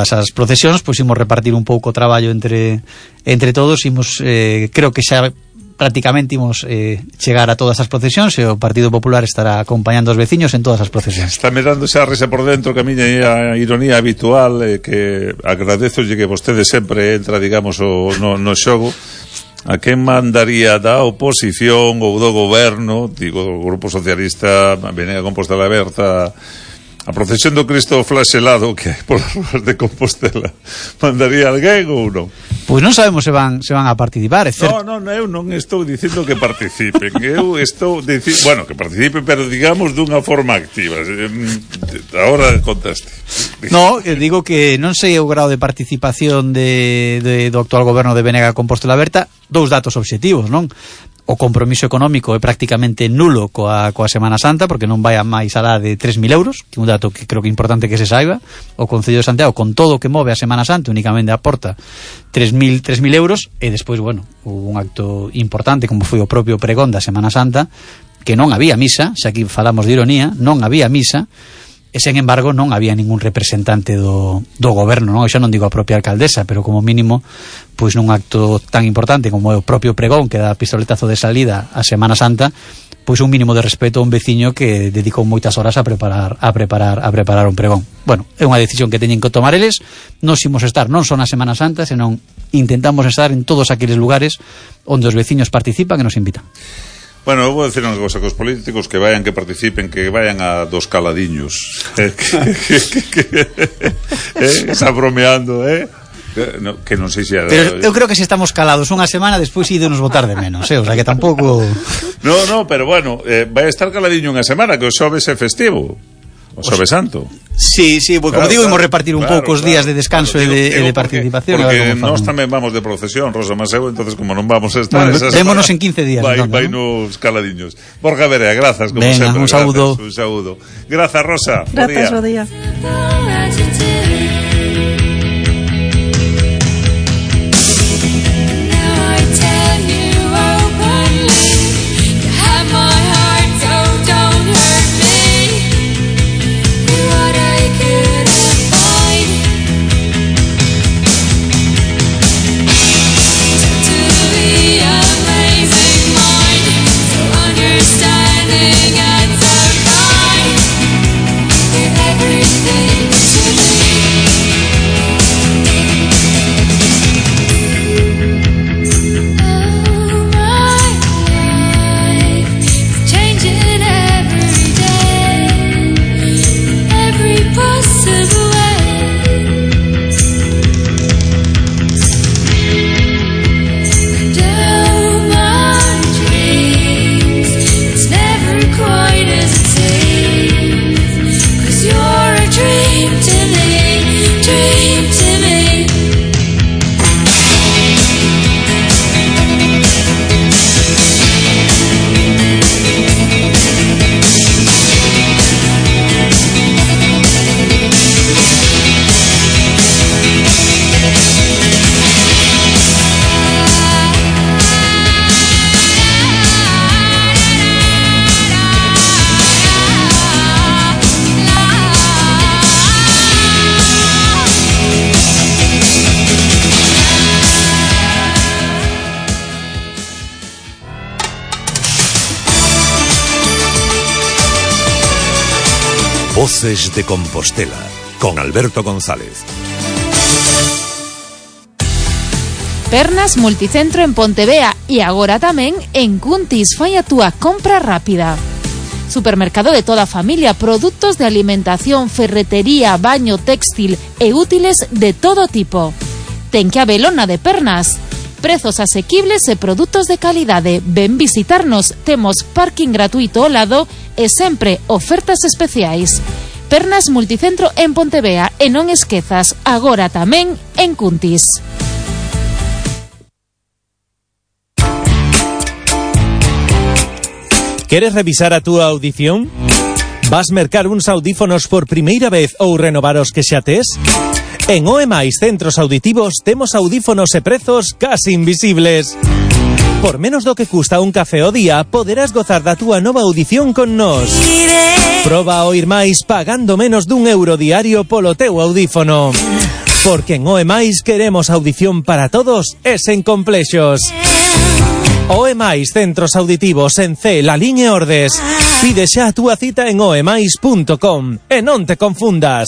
H: procesións, pois imos repartir un pouco o traballo entre todos, creo que xa prácticamente imos chegar a todas as procesións e o Partido Popular estará acompañando os veciños en todas as procesións.
B: Está me dando xa risa por dentro que a miña ironía habitual, que agradezolle que vostede sempre entra, digamos, no xogo. A quen mandaría da oposición ou do goberno, digo, do Grupo Socialista, Venega Compostela Aberta, a procesión do Cristo flagelado que hai polas ruas de Compostela, mandaría alguén ou non?
H: Pois non sabemos se van a participar, é certo.
B: Non, eu non estou dicindo que participen, eu estou dicindo, bueno, que participen, pero digamos dunha forma activa. Agora conteste.
H: No, digo que non sei o grado de participación do actual goberno de Venega Compostela Aberta, dous datos obxectivos, non? O compromiso económico é prácticamente nulo coa Semana Santa, porque non vai a máis alá de 3.000 euros, que é un dato que creo que é importante que se saiba. O Concello de Santiago, con todo o que move a Semana Santa, únicamente aporta 3.000 euros, e despois, bueno, un acto importante como foi o propio pregón da Semana Santa, que non había misa, xa aquí falamos de ironía, non había misa, e sen embargo non había ningún representante do goberno, non? Xa non digo a propia alcaldesa, pero como mínimo, pois nun acto tan importante como é o propio pregón que dá pistoletazo de salida a Semana Santa, pois un mínimo de respeto a un veciño que dedicou moitas horas a preparar un pregón. Bueno, é unha decisión que teñen que tomar eles. Nos imos estar non só na Semana Santa, senón intentamos estar en todos aqueles lugares onde os veciños participan e nos invitan.
B: Bueno, eu vou decir unha cosa cos políticos, que vayan, que participen, que vayan a dos caladiños. Está bromeando, no, que non sei se...
H: Pero eu creo que se estamos calados unha semana, despois ídonos votar de menos, o sea que tampouco...
B: No, pero bueno, vai estar caladiño unha semana, que o xoves é festivo. O Xoves Santo.
H: Sí, como claro, digo, imos repartir un pouco os días de descanso e de participación.
B: Porque nós tamén vamos de procesión, Rosa Maseu, entonces como non vamos a estar...
H: Bueno, vémonos en 15 días.
B: Vai nos caladiños. Borja Verea, grazas, como
H: venga,
B: sempre.
H: Un saúdo.
B: Grazas, Rosa.
I: Grazas, bo día.
D: Voces de Compostela, con Alberto González.
F: Pernas Multicentro en Pontevea e agora tamén en Cuntis. Fai a túa compra rápida. Supermercado de toda a familia, produtos de alimentación, ferretería, baño, textil e útiles de todo tipo. Ten que habelo na de Pernas. Prezos asequibles e produtos de calidade. Ven visitarnos, temos parking gratuito ao lado e sempre ofertas especiais. Pernas Multicentro en Pontevea e non esquezas, agora tamén en Cuntis.
J: Queres revisar a túa audición? Vas mercar uns audífonos por primeira vez ou renovar os que xa tes? En OEMAIS Centros Auditivos temos audífonos e prezos casi invisibles. Por menos do que custa un café ao día, poderás gozar da túa nova audición con nós. Proba a oír máis pagando menos dun euro diario polo teu audífono. Porque en OEMAIS queremos audición para todos e sen complexos. OEMAIS Centros Auditivos en C, Lalín e Ordes. Pide xa a túa cita en oemais.com e non te confundas.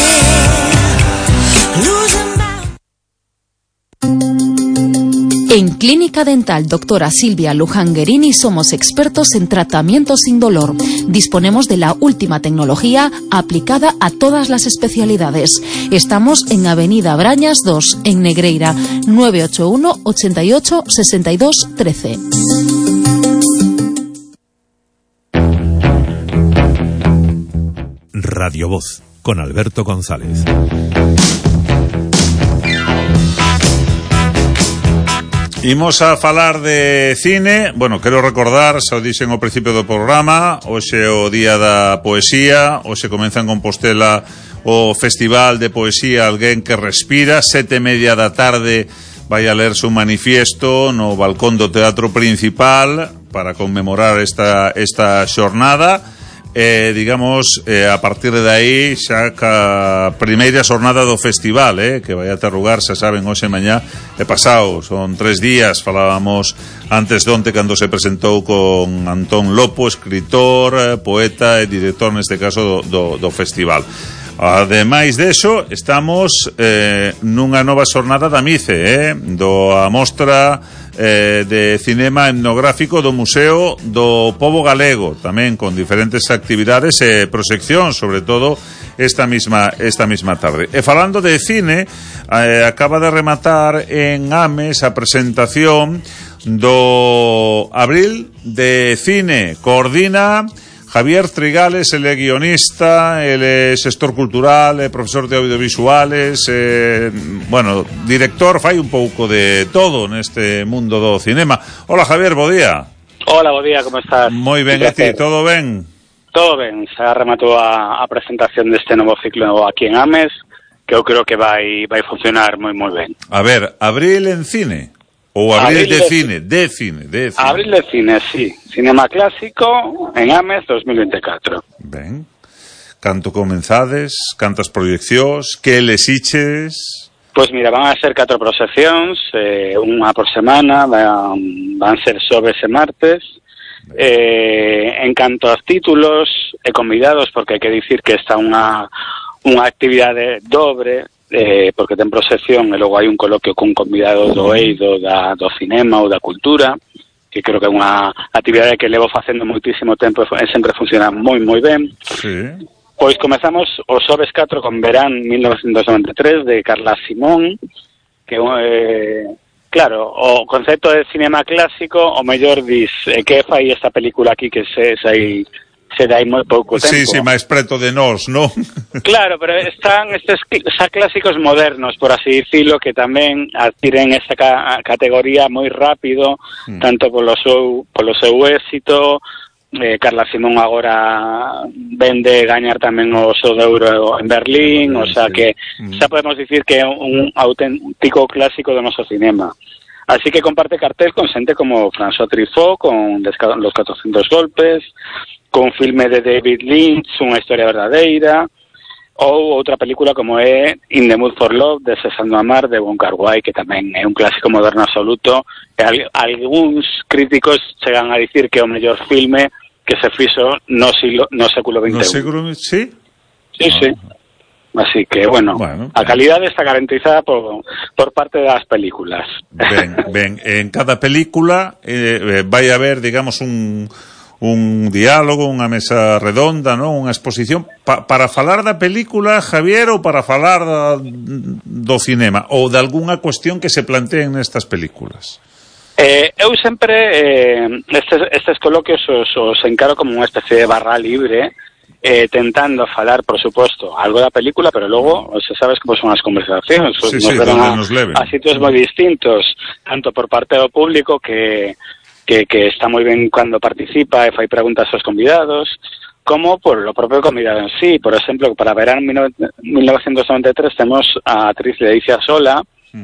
F: En Clínica Dental Doctora Silvia Lujanguerini somos expertos en tratamiento sin dolor. Disponemos de la última tecnología aplicada a todas las especialidades. Estamos en Avenida Brañas 2, en Negreira, 981 88 62 13.
D: Radio Voz, con Alberto González.
B: Imos a falar de cine. Bueno, quero recordar, xa o dixen ao principio do programa, hoxe o Día da Poesía, hoxe comeza en Compostela o Festival de Poesía Alguén que Respira, 7:30 da tarde vai a lerse un manifiesto no balcón do Teatro Principal para conmemorar esta xornada. Digamos, a partir de aí xa ca primeira xornada do festival, que vai a ter lugar, xa saben, hoxe, mañá e pasado, son 3 días. Falábamos antes de onte cando se presentou con Antón Lopo, escritor, poeta e director neste caso do festival. Ademais deso, estamos nunha nova xornada da MICE, a mostra de cinema etnográfico do Museo do Pobo Galego, tamén con diferentes actividades e proxeccións, sobre todo esta misma tarde. E falando de cine, acaba de rematar en Ames a presentación do Abril de Cine. Coordina Javier Trigales, ele é guionista, ele é xestor cultural, é profesor de audiovisuales, bueno, director, fai un pouco de todo neste mundo do cinema. Hola, Javier, bo día.
K: Hola, bo día, como estás?
B: Moi ben, e ti, todo ben?
K: Todo ben, xa rematou a presentación deste novo ciclo aquí en Ames, que eu creo que vai funcionar moi ben.
B: A ver, Abril en cine? Ou Abril de cine?
K: Abril de cine, sí. Cinema clásico en Ames 2024.
B: Ben. Canto comenzades? Cantas proyeccións? Que lesiches?
K: Pois mira, van a ser 4 proxeccións, unha por semana, van ser xoves e martes. En canto aos títulos e convidados, porque hai que dicir que está unha actividade dobre, porque ten proxección e logo hai un coloquio con convidados do eido, do cinema ou da cultura, que creo que é unha actividade que levo facendo moitísimo tempo e sempre funciona moi ben.
B: Sí.
K: Pois comezamos o xoves 4 con Verán 1993 de Carla Simón, que claro, o concepto de cinema clásico, o mellor dis, que fai esta película aquí que se dai moi pouco tempo.
B: Sí, máis preto de nós, non?
K: Claro, pero están estes xa clásicos modernos, por así dicilo, que tamén adquiren esta categoría moi rápido, tanto polo seu éxito. Carla Simón agora vende gañar tamén o Xo de Ouro en Berlín, o sea que xa podemos dicir que é un auténtico clásico do noso cinema. Así que comparte cartel con xente como François Truffaut, con Los 400 golpes, con filme de David Lynch, Unha historia verdadeira, ou outra película como é In the Mood for Love, Desexando amar, de Wong Kar-wai, que tamén é un clásico moderno absoluto, e algúns críticos chegan a dicir que é o mellor filme que se fixo no século XXI.
B: No século, sí?
K: Sí. Así que, bueno, a calidade está garantizada por parte das películas.
B: Ben, en cada película vai haber, digamos, un diálogo, unha mesa redonda, non? Unha exposición para falar da película, Javier, ou para falar do cinema, ou de algunha cuestión que se planteen nestas películas?
K: Eu sempre estes coloquios os encaro como unha especie de barra libre, tentando falar, por suposto, algo da película, pero logo, se sabes como son as conversacións, nos levan a sitios moi distintos, tanto por parte do público que está moi ben cando participa e fai preguntas aos convidados, como por lo propio convidado en sí. Por exemplo, para Verán 1993 temos a actriz Leticia Sola,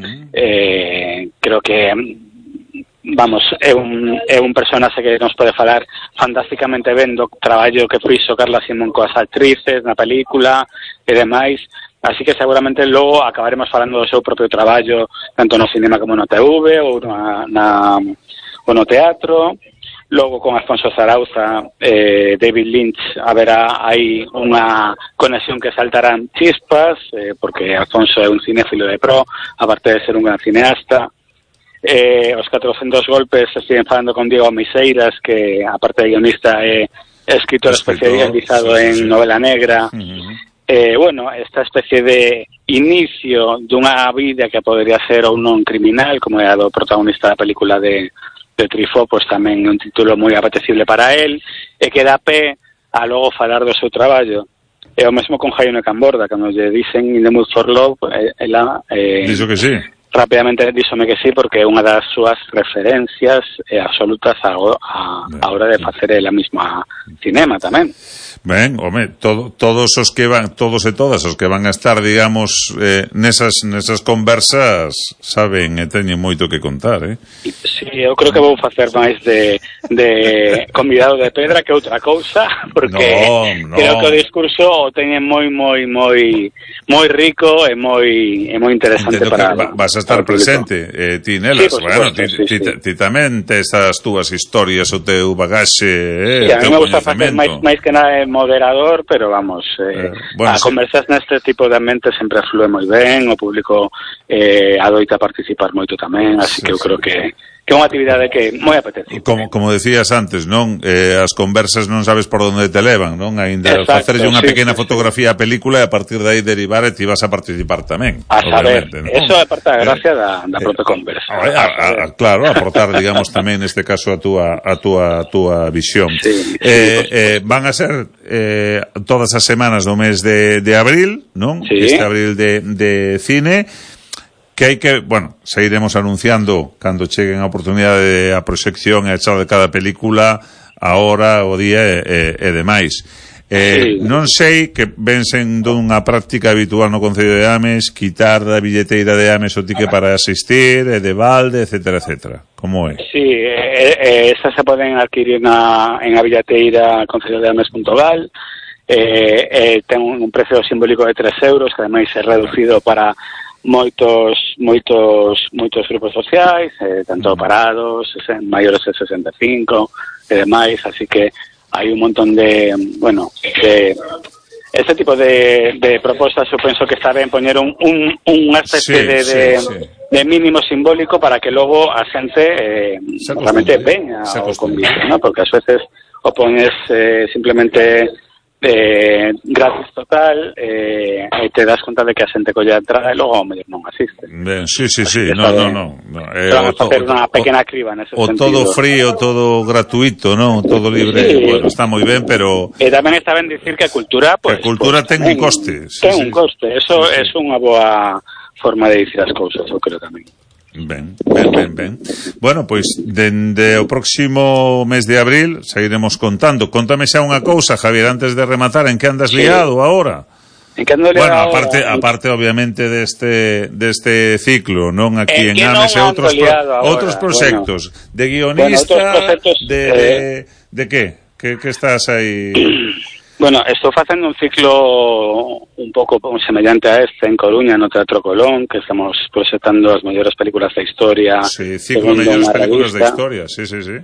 K: creo que vamos, é un personaxe que nos pode falar fantásticamente ben do traballo que fixo Carla Simón coas actrices na película e demais. Así que seguramente logo acabaremos falando do seu propio traballo tanto no cinema como no TV ou no teatro. Logo con Alfonso Zarauza, David Lynch, haberá aí unha conexión que saltarán chispas, porque Alfonso é un cinéfilo de pro, aparte de ser un gran cineasta. Os 400 golpes estive falando con Diego Miseiras, que aparte de guionista é escritor especializado en novela negra. Bueno, esta especie de inicio dunha vida que podría ser ou non criminal, como é a do protagonista da película de Truffaut, pois tamén é un título moi apetecible para él, e que dá pé a logo falar do seu traballo. É o mesmo con Jaime Camborda, cando lle dicen In the Mood for Love, ela
B: dixo que sí.
K: Rapidamente díxome que sí, porque é unha das súas referencias absolutas a hora de facer ela mesma cinema tamén.
B: Ben, home, todos os que van, todos e todas os que van a estar, digamos, nesas conversas saben e teñen moito que contar,
K: Sí, eu creo que vou facer máis de convidado de pedra que outra cousa, porque creo que o discurso o teñen moi rico e moi interesante. Para
B: vas a estar presente, ti nelas, ti tamén tes as túas historias, o teu bagaxe,
K: a mí me gusta facer máis que nada moderador, pero vamos, a conversas neste tipo de ambiente sempre flúe moi ben, o público adoita participar moito tamén, así que eu creo que é unha actividade que moi apetecible.
B: Como decías antes, non? As conversas non sabes por onde te levan, non? Ainda facerlle unha pequena fotografía á película e a partir de aí derivar e ti vas a participar tamén.
K: A saber, ¿no? Eso é parte da gracia da propia conversa.
B: Claro, aportar, digamos, tamén neste caso a túa visión. Van a ser todas as semanas do mes de abril, non? Este abril de cine, que hai que, bueno, seguiremos anunciando cando cheguen a oportunidade de a proxección e a echar de cada película, a hora, o día e demais. Non sei que ven sendo unha práctica habitual no Concello de Ames quitar da billeteira de Ames o ticket para asistir, e de balde, etcétera, etcétera. Como é?
K: Sí, esas se poden adquirir en a billeteira concellodeames.gal. Ten un precio simbólico de 3 euros, que ademais é reducido para moitos grupos sociais, tanto parados, maiores de 65 e demais, así que hai un montón de, bueno, de este tipo de propostas. Eu penso que está ben poñer unha especie de mínimo simbólico para que logo a xente realmente veña ao convite, ¿no? Porque ás veces o pones simplemente gratis total, e te das conta de que a xente colle a entrada e logo ao mellor non asiste.
B: Ben, sí, no.
K: Vamos a hacer unha pequena criba nese
B: sentido. O todo frío, todo gratuito, non? Todo libre, bueno, está moi ben, pero
K: tamén está ben dicir que a cultura,
B: pues, a cultura ten un coste.
K: Ten un coste, eso é unha boa forma de dicir as cousas, eu creo tamén.
B: Ben. Bueno, pois dende o próximo mes de abril seguiremos contando. Contame xa unha cousa, Javier, antes de rematar, en que andas liado agora?
K: En que ando liado?
B: Bueno, aparte obviamente deste ciclo, non? Aquí en Ames e outros proxectos, bueno, de guionista, de que? Que estás aí?
K: Bueno, estou facendo un ciclo un pouco semellante a este en Coruña, no Teatro Colón, que estamos proxectando as mellores películas da historia.
B: Sí, ciclo de mellores películas da historia, sí.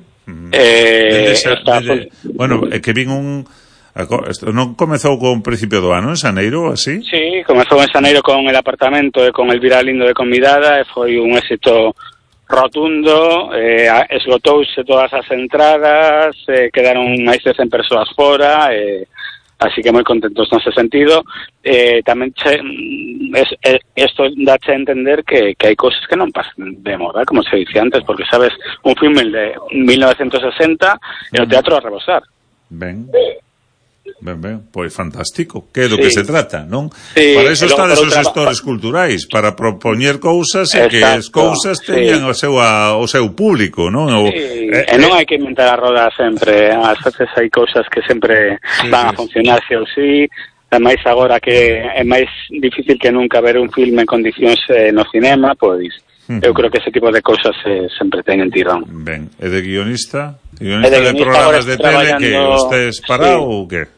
B: Bueno, que vin non comezou con principio do ano, en xaneiro, así?
K: Sí, comezou en xaneiro con El apartamento e con Elvira Lindo de convidada, e foi un éxito rotundo, esgotouse todas as entradas, quedaron máis de 100 persoas fora, así que moi contentos nese sentido. Tamén isto dache a entender que hai cousas que non pasan de moda, como se dice antes, porque sabes, un filme de 1960 e o teatro a rebosar.
B: Ben, pois fantástico, que é do que se trata, non? Para eso estades os gestores culturais, para propoñer cousas e que as cousas teñan o seu público, non?
K: E non hai que inventar a roda sempre, ás veces hai cousas que sempre van a funcionar se ou si. Ademais agora que é máis difícil que nunca ver un filme en condicións no cinema, pois eu creo que ese tipo de cousas sempre teñen tirón.
B: Ben, e de guionista? Guionista de programas de tele que estés parado ou que?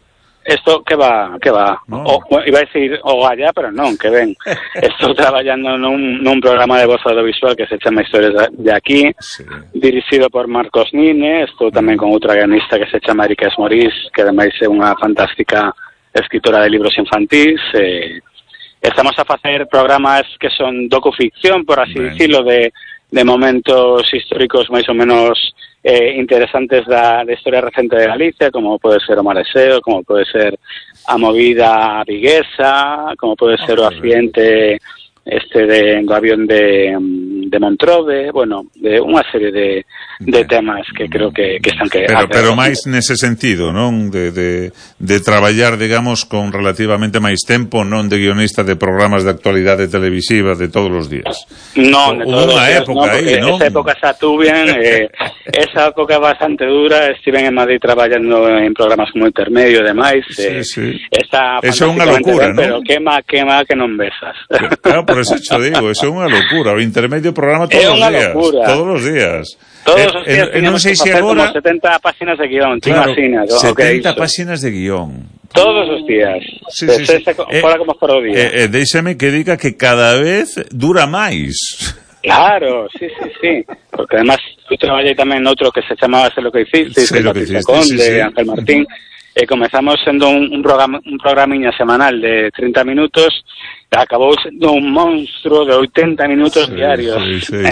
K: Isto que va. No. Iba a decir o galla, pero non, que ven. Estou traballando nun programa de voz audiovisual que se chama Historias de Aquí, dirixido por Marcos Nine. Estou tamén con outra guionista que se chama Erika Esmorís, que ademais é unha fantástica escritora de libros infantís. Estamos a facer programas que son docuficción, por así dicirlo, de momentos históricos máis ou menos interesantes da historia recente de Galicia, como pode ser o Mareseo, como pode ser a movida viguesa, como pode ser o accidente do avión de Montrode, bueno, de unha serie de temas que creo que están
B: pero máis nese sentido, non? De traballar, digamos, con relativamente máis tempo, non de guionista de programas de actualidade televisiva de todos os días.
K: Non, de todos os días, non, porque esa época xa tuven, esa época bastante dura, estiven en Madrid traballando en programas como Intermedio e demais, esa
B: é unha locura,
K: non? Pero quema que non besas.
B: Claro, por eso te digo, eso é unha locura, o Intermedio programa todos os días. Todos os días.
K: Todos os días teníamos que facer como 70 páxinas de guión,
B: claro, 70 páxinas de guión.
K: Todos os días. Fora como fora o día.
B: Déixame que diga que cada vez dura máis.
K: Claro, sí. Porque además eu traballei tamén noutro que se chamaba Sé lo que hiciste, de Ángel Martín. Comezamos sendo un programiña semanal de 30 minutos, acabou sendo un monstruo de 80 minutos diarios.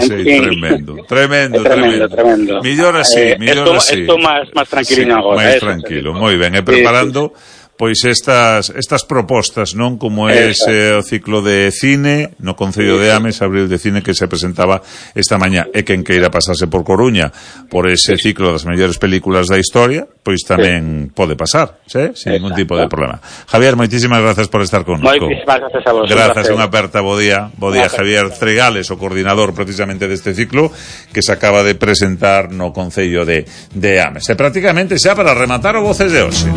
K: Tremendo.
B: Millor así.
K: Esto máis tranquiliño agora.
B: Máis tranquilo, moi ben. E preparando pois estas propostas, non? Como é o ciclo de cine no Concello de Ames, Abril de Cine, que se presentaba esta mañá. E quen queira pasarse por Coruña por ese ciclo das mellores películas da historia, pois tamén pode pasar, sin ningún tipo de problema. Javier, moitísimas grazas por estar connosco.
K: Moitísimas grazas a vos.
B: Grazas, unha aperta, bo día Javier Tregales, o coordinador precisamente deste ciclo que se acaba de presentar no Concello de Ames. E prácticamente xa para rematar o Voces de hoxe.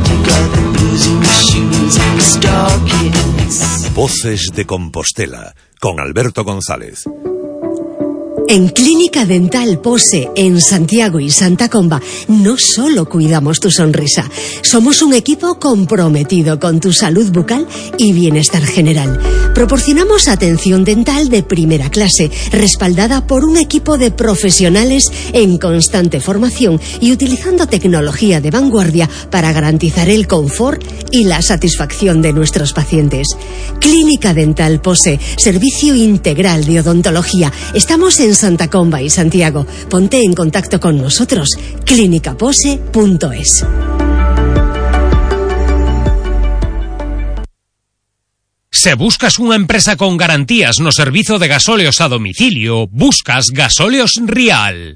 D: Voces de Compostela con Alberto González.
L: En Clínica Dental Pose, en Santiago y Santa Comba, no solo cuidamos tu sonrisa, somos un equipo comprometido con tu salud bucal y bienestar general. Proporcionamos atención dental de primera clase, respaldada por un equipo de profesionales en constante formación y utilizando tecnología de vanguardia para garantizar el confort y la satisfacción de nuestros pacientes. Clínica Dental Pose, servicio integral de odontología. Estamos en Santa Comba y Santiago. Ponte en contacto con nosotros. clinicapose.es.
E: Se buscas unha empresa con garantías no servizo de gasóleos a domicilio, buscas Gasóleos Rial.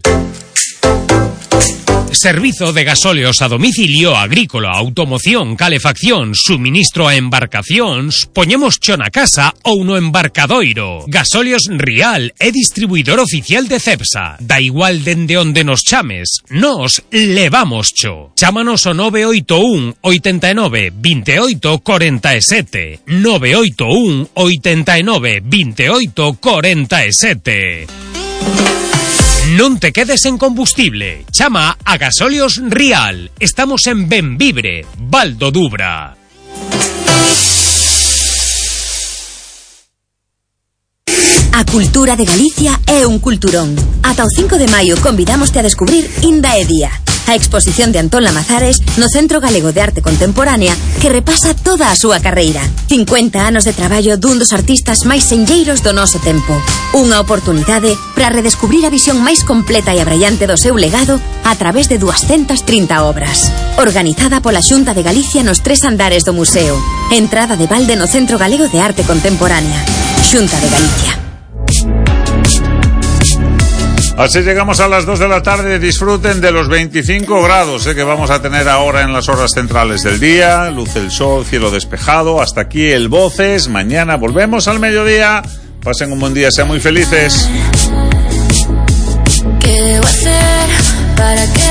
E: Servizo de gasóleos a domicilio agrícola, automoción, calefacción, suministro a embarcacións, poñemos cho na casa ou no embarcadoiro. Gasóleos Rial é distribuidor oficial de Cepsa. Da igual dende onde nos chames, nos levamos cho. Chámanos ao 981 89 28 47. 981 89 28 47. Non te quedes en combustible. Chama a Gasóleos Rial. Estamos en Benvibre, Val do Dubra.
M: A cultura de Galicia é un culturón. Ata o 5 de maio convidámoste a descubrir Inda e Día, a exposición de Antón Lamazares no Centro Galego de Arte Contemporánea que repasa toda a súa carreira. 50 anos de traballo dun dos artistas máis senlleiros do noso tempo. Unha oportunidade para redescubrir a visión máis completa e abraiante do seu legado a través de 230 obras. Organizada pola Xunta de Galicia nos 3 andares do museo. Entrada de balde no Centro Galego de Arte Contemporánea. Xunta de Galicia.
B: Así llegamos a las 2 de la tarde. Disfruten de los 25 grados que vamos a tener ahora en las horas centrales del día. Luce el sol, cielo despejado. Hasta aquí el Voces. Mañana volvemos al mediodía. Pasen un buen día, sean muy felices.
N: ¿Qué debo hacer para que